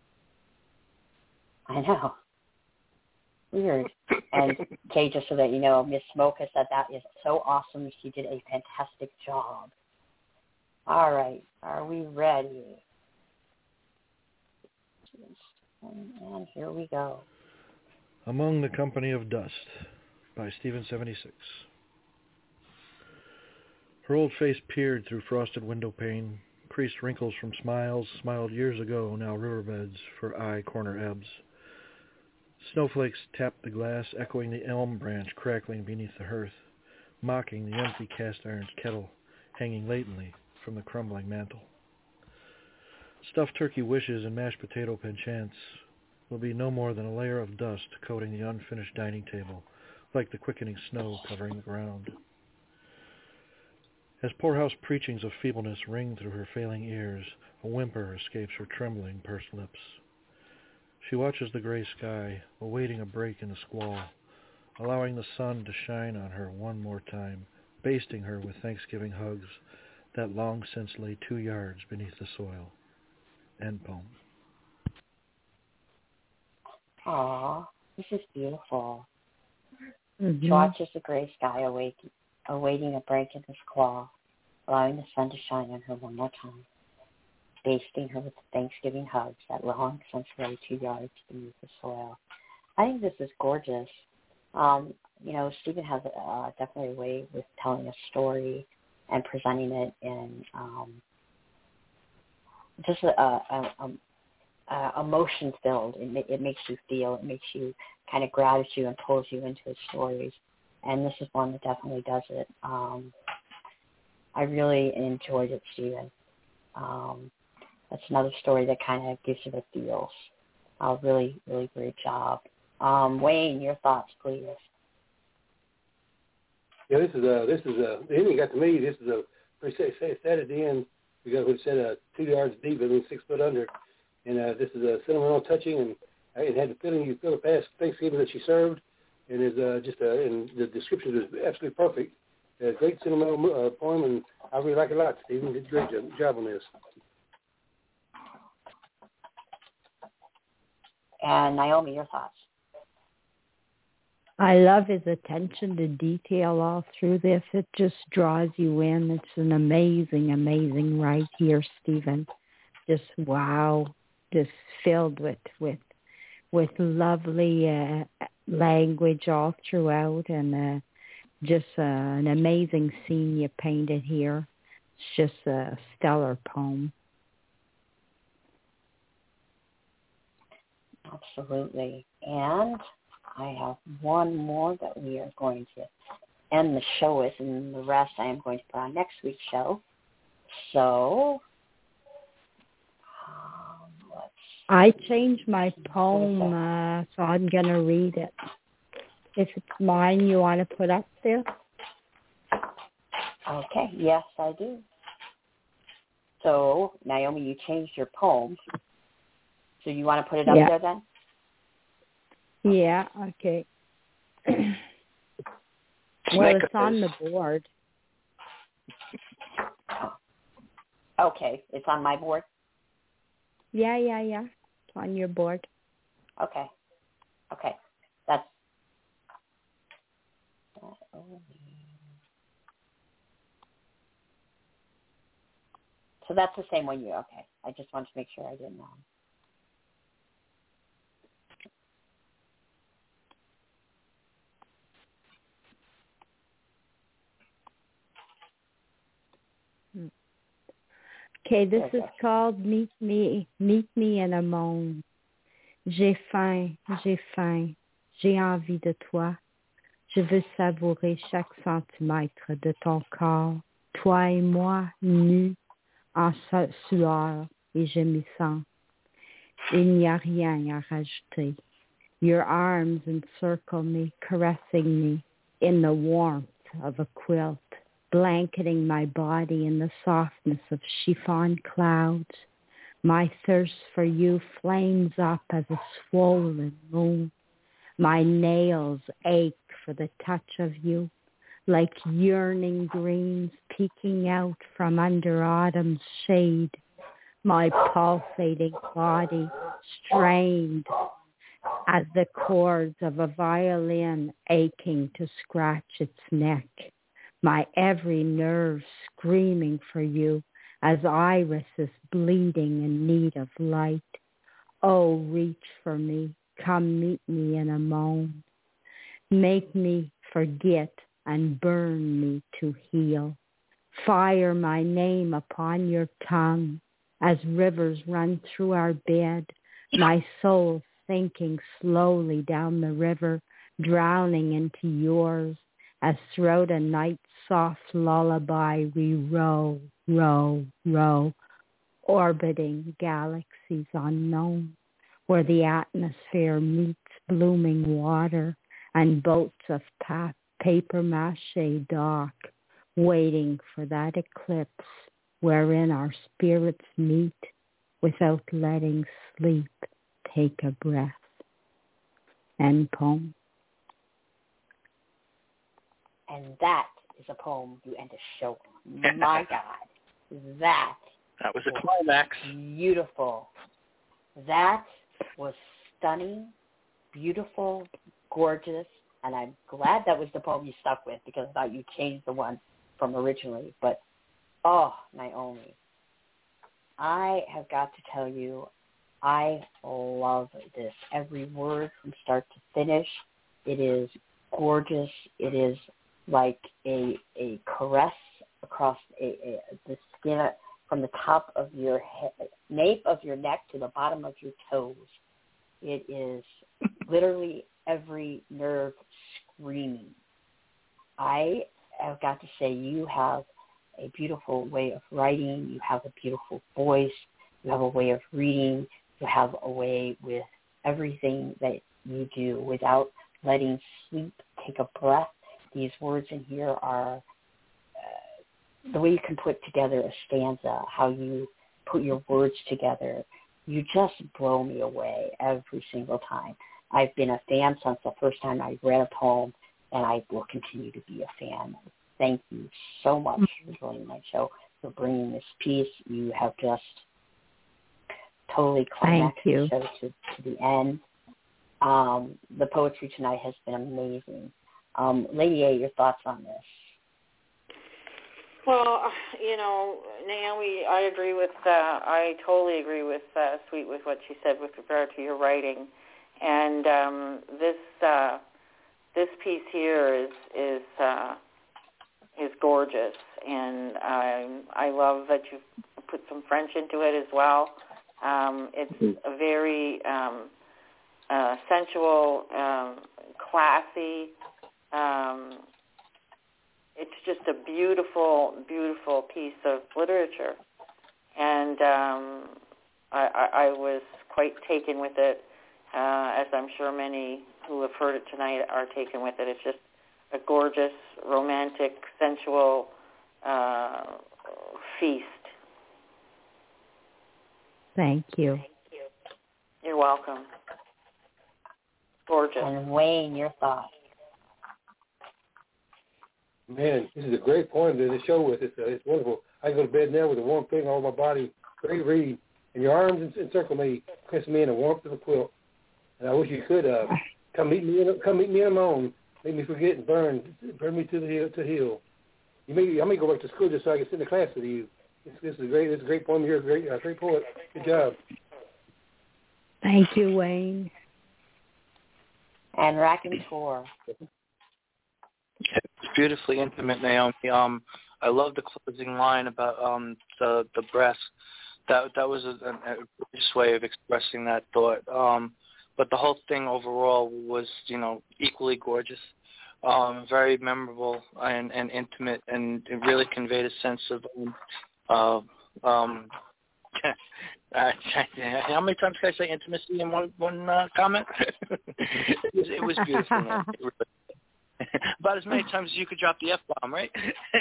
I know. Weird. And Kay, just so that you know, Miss Smoka said that is so awesome. She did a fantastic job. All right. Are we ready? And here we go. Among the Company of Dust by Stephen 76. Her old face peered through frosted window pane. Creased wrinkles from smiles, smiled years ago, now riverbeds for eye corner ebbs. Snowflakes tapped the glass, echoing the elm branch crackling beneath the hearth, mocking the empty cast-iron kettle hanging latently from the crumbling mantel. Stuffed turkey wishes and mashed potato penchants will be no more than a layer of dust coating the unfinished dining table, like the quickening snow covering the ground. As poorhouse preachings of feebleness ring through her failing ears, a whimper escapes her trembling, pursed lips. She watches the gray sky, awaiting a break in the squall, allowing the sun to shine on her one more time, basting her with Thanksgiving hugs that long since lay 2 yards beneath the soil. End poem. Aw, this is beautiful. Mm-hmm. She watches the gray sky awaiting a break in the squall, allowing the sun to shine on her one more time, basting her with Thanksgiving hugs that long since lay 2 yards beneath the soil. I think this is gorgeous. Stephen has definitely a way with telling a story and presenting it in just emotion filled. It makes you feel. It makes you kind of grabs you and pulls you into his stories. And this is one that definitely does it. I really enjoyed it, Stephen. That's another story that kind of gives you the feels. Really, really great job. Wayne, your thoughts, please. Yeah, this is the ending got to me. This is said at the end. We got what said 2 yards deep, I mean 6 foot under, and this is a sentimental, touching, and it had the feeling you feel past Thanksgiving that she served, and is and the description is absolutely perfect. Great sentimental poem, and I really like it a lot. Stephen did a great job on this. And Naomi, your thoughts? I love his attention to detail all through this. It just draws you in. It's an amazing, amazing right here, Stephen. Just wow, just filled with lovely language all throughout, and just an amazing scene you painted here. It's just a stellar poem. Absolutely. And I have one more that we are going to end the show with, and the rest I am going to put on next week's show. So I changed my poem, so I'm going to read it. If it's mine you want to put up there? Okay, yes, I do. So, Naomi, you changed your poem. So you want to put it up there then? Yeah, okay. Well, it's on the board. Okay, it's on my board? Yeah. It's on your board. Okay. That's so that's the same one you, okay. I just wanted to make sure I didn't know. Okay, this is called Meet Me in a Monde. J'ai faim, j'ai envie de toi. Je veux savourer chaque centimètre de ton corps. Toi et moi, nus, en sueur, et gémissant. Il n'y a rien à rajouter. Your arms encircle me, caressing me in the warmth of a quilt, blanketing my body in the softness of chiffon clouds. My thirst for you flames up as a swollen moon. My nails ache for the touch of you, like yearning greens peeking out from under autumn's shade. My pulsating body strained as the chords of a violin aching to scratch its neck. My every nerve screaming for you as irises bleeding in need of light. Oh, reach for me. Come meet me in a monde. Make me forget and burn me to heal. Fire my name upon your tongue as rivers run through our bed, my soul sinking slowly down the river, drowning into yours, as throughout a night's soft lullaby we row, orbiting galaxies unknown, where the atmosphere meets blooming water and boats of paper mache dock, waiting for that eclipse wherein our spirits meet without letting sleep take a breath. End poem. And that is a poem you end a show on. My God, that was a climax. Beautiful. That was stunning, beautiful, gorgeous, and I'm glad that was the poem you stuck with because I thought you changed the one from originally. But, oh, Naomi, I have got to tell you, I love this. Every word from start to finish, it is gorgeous. It is like a caress across the skin from the top of your head, nape of your neck to the bottom of your toes. It is literally every nerve screaming. I have got to say, you have a beautiful way of writing. You have a beautiful voice. You have a way of reading. You have a way with everything that you do without letting sleep take a breath. These words in here are the way you can put together a stanza, how you put your words together. You just blow me away every single time. I've been a fan since the first time I read a poem, and I will continue to be a fan. Thank you so much for joining my show, for bringing this piece. You have just totally climaxed the show to the end. The poetry tonight has been amazing. Lady A, your thoughts on this? Well, Naomi, I totally agree with Sweet with what she said with regard to your writing, and this piece here is gorgeous, and I love that you put some French into it as well. It's a very sensual, classy. It's just a beautiful, beautiful piece of literature, and I was quite taken with it, as I'm sure many who have heard it tonight are taken with it. It's just a gorgeous, romantic, sensual feast. Thank you. You're welcome. Gorgeous. And Wayne, your thoughts? Man, this is a great poem to the show with. It's wonderful. I go to bed now with a warm feeling all over my body. Great read. And your arms encircle me, kiss me in the warmth of a quilt. And I wish you could come meet me in a moan, make me forget and burn me to the hill. I may go back to school just so I can sit in the class with you. This is great. It's a great poem. You're a great poet. Good job. Thank you, Wayne. And Raconteur. It's beautifully intimate, Naomi. I love the closing line about the breast. That was a gorgeous way of expressing that thought. But the whole thing overall was, equally gorgeous, very memorable and intimate, and it really conveyed a sense of how many times can I say intimacy in one comment? It was beautiful. Man. It really, about as many times as you could drop the F-bomb, right?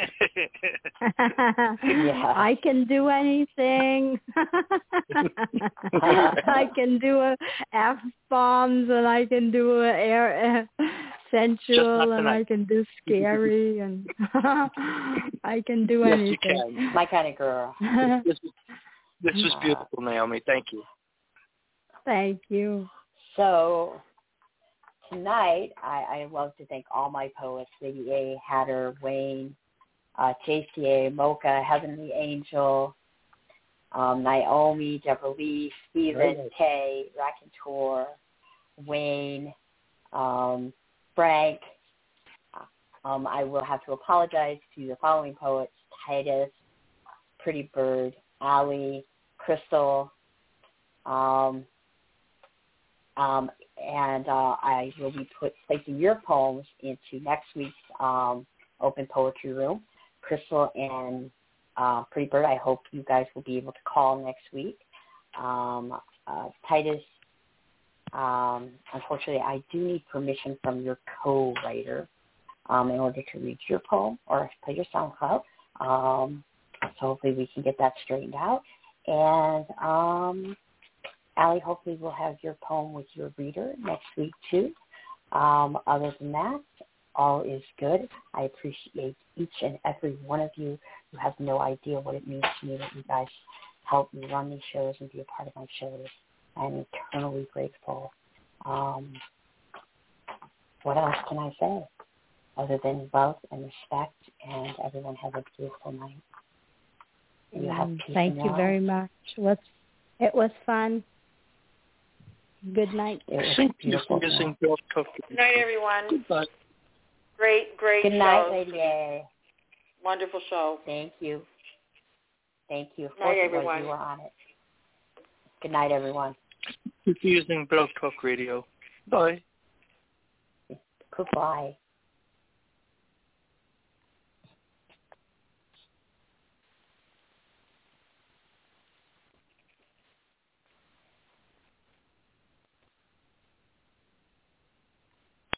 Yeah. I can do anything. I can do F-bombs, and I can do sensual, and I can do scary, and I can do anything. Yes, you can. My kind of girl. This was beautiful, Naomi. Thank you. Thank you. So tonight, I love to thank all my poets, Lady A, Hatter, Wayne, JCA, Mocha, Heavenly Angel, Naomi, Deborah Lee, Stephen, Kay, Raconteur, Wayne, Frank. I will have to apologize to the following poets: Titus, Pretty Bird, Allie, Crystal, and I will be placing your poems into next week's open poetry room. Crystal and Pretty Bird, I hope you guys will be able to call next week. Titus, unfortunately, I do need permission from your co-writer in order to read your poem or play your SoundCloud. So hopefully we can get that straightened out. And Allie, hopefully we'll have your poem with your reader next week too. Other than that, all is good. I appreciate each and every one of you. You have no idea what it means to me that you guys help me run these shows and be a part of my shows. I'm eternally grateful. What else can I say other than love and respect, and everyone have a beautiful night. And you have peace. Thank you very much. It was fun. Good night. Good night, everyone. Goodbye. Great Good night, Lady A. Wonderful show. Thank you. Thank you. Good night, everyone. You were on it. Good night, everyone. Confusing Blog Talk Radio. Bye. Goodbye.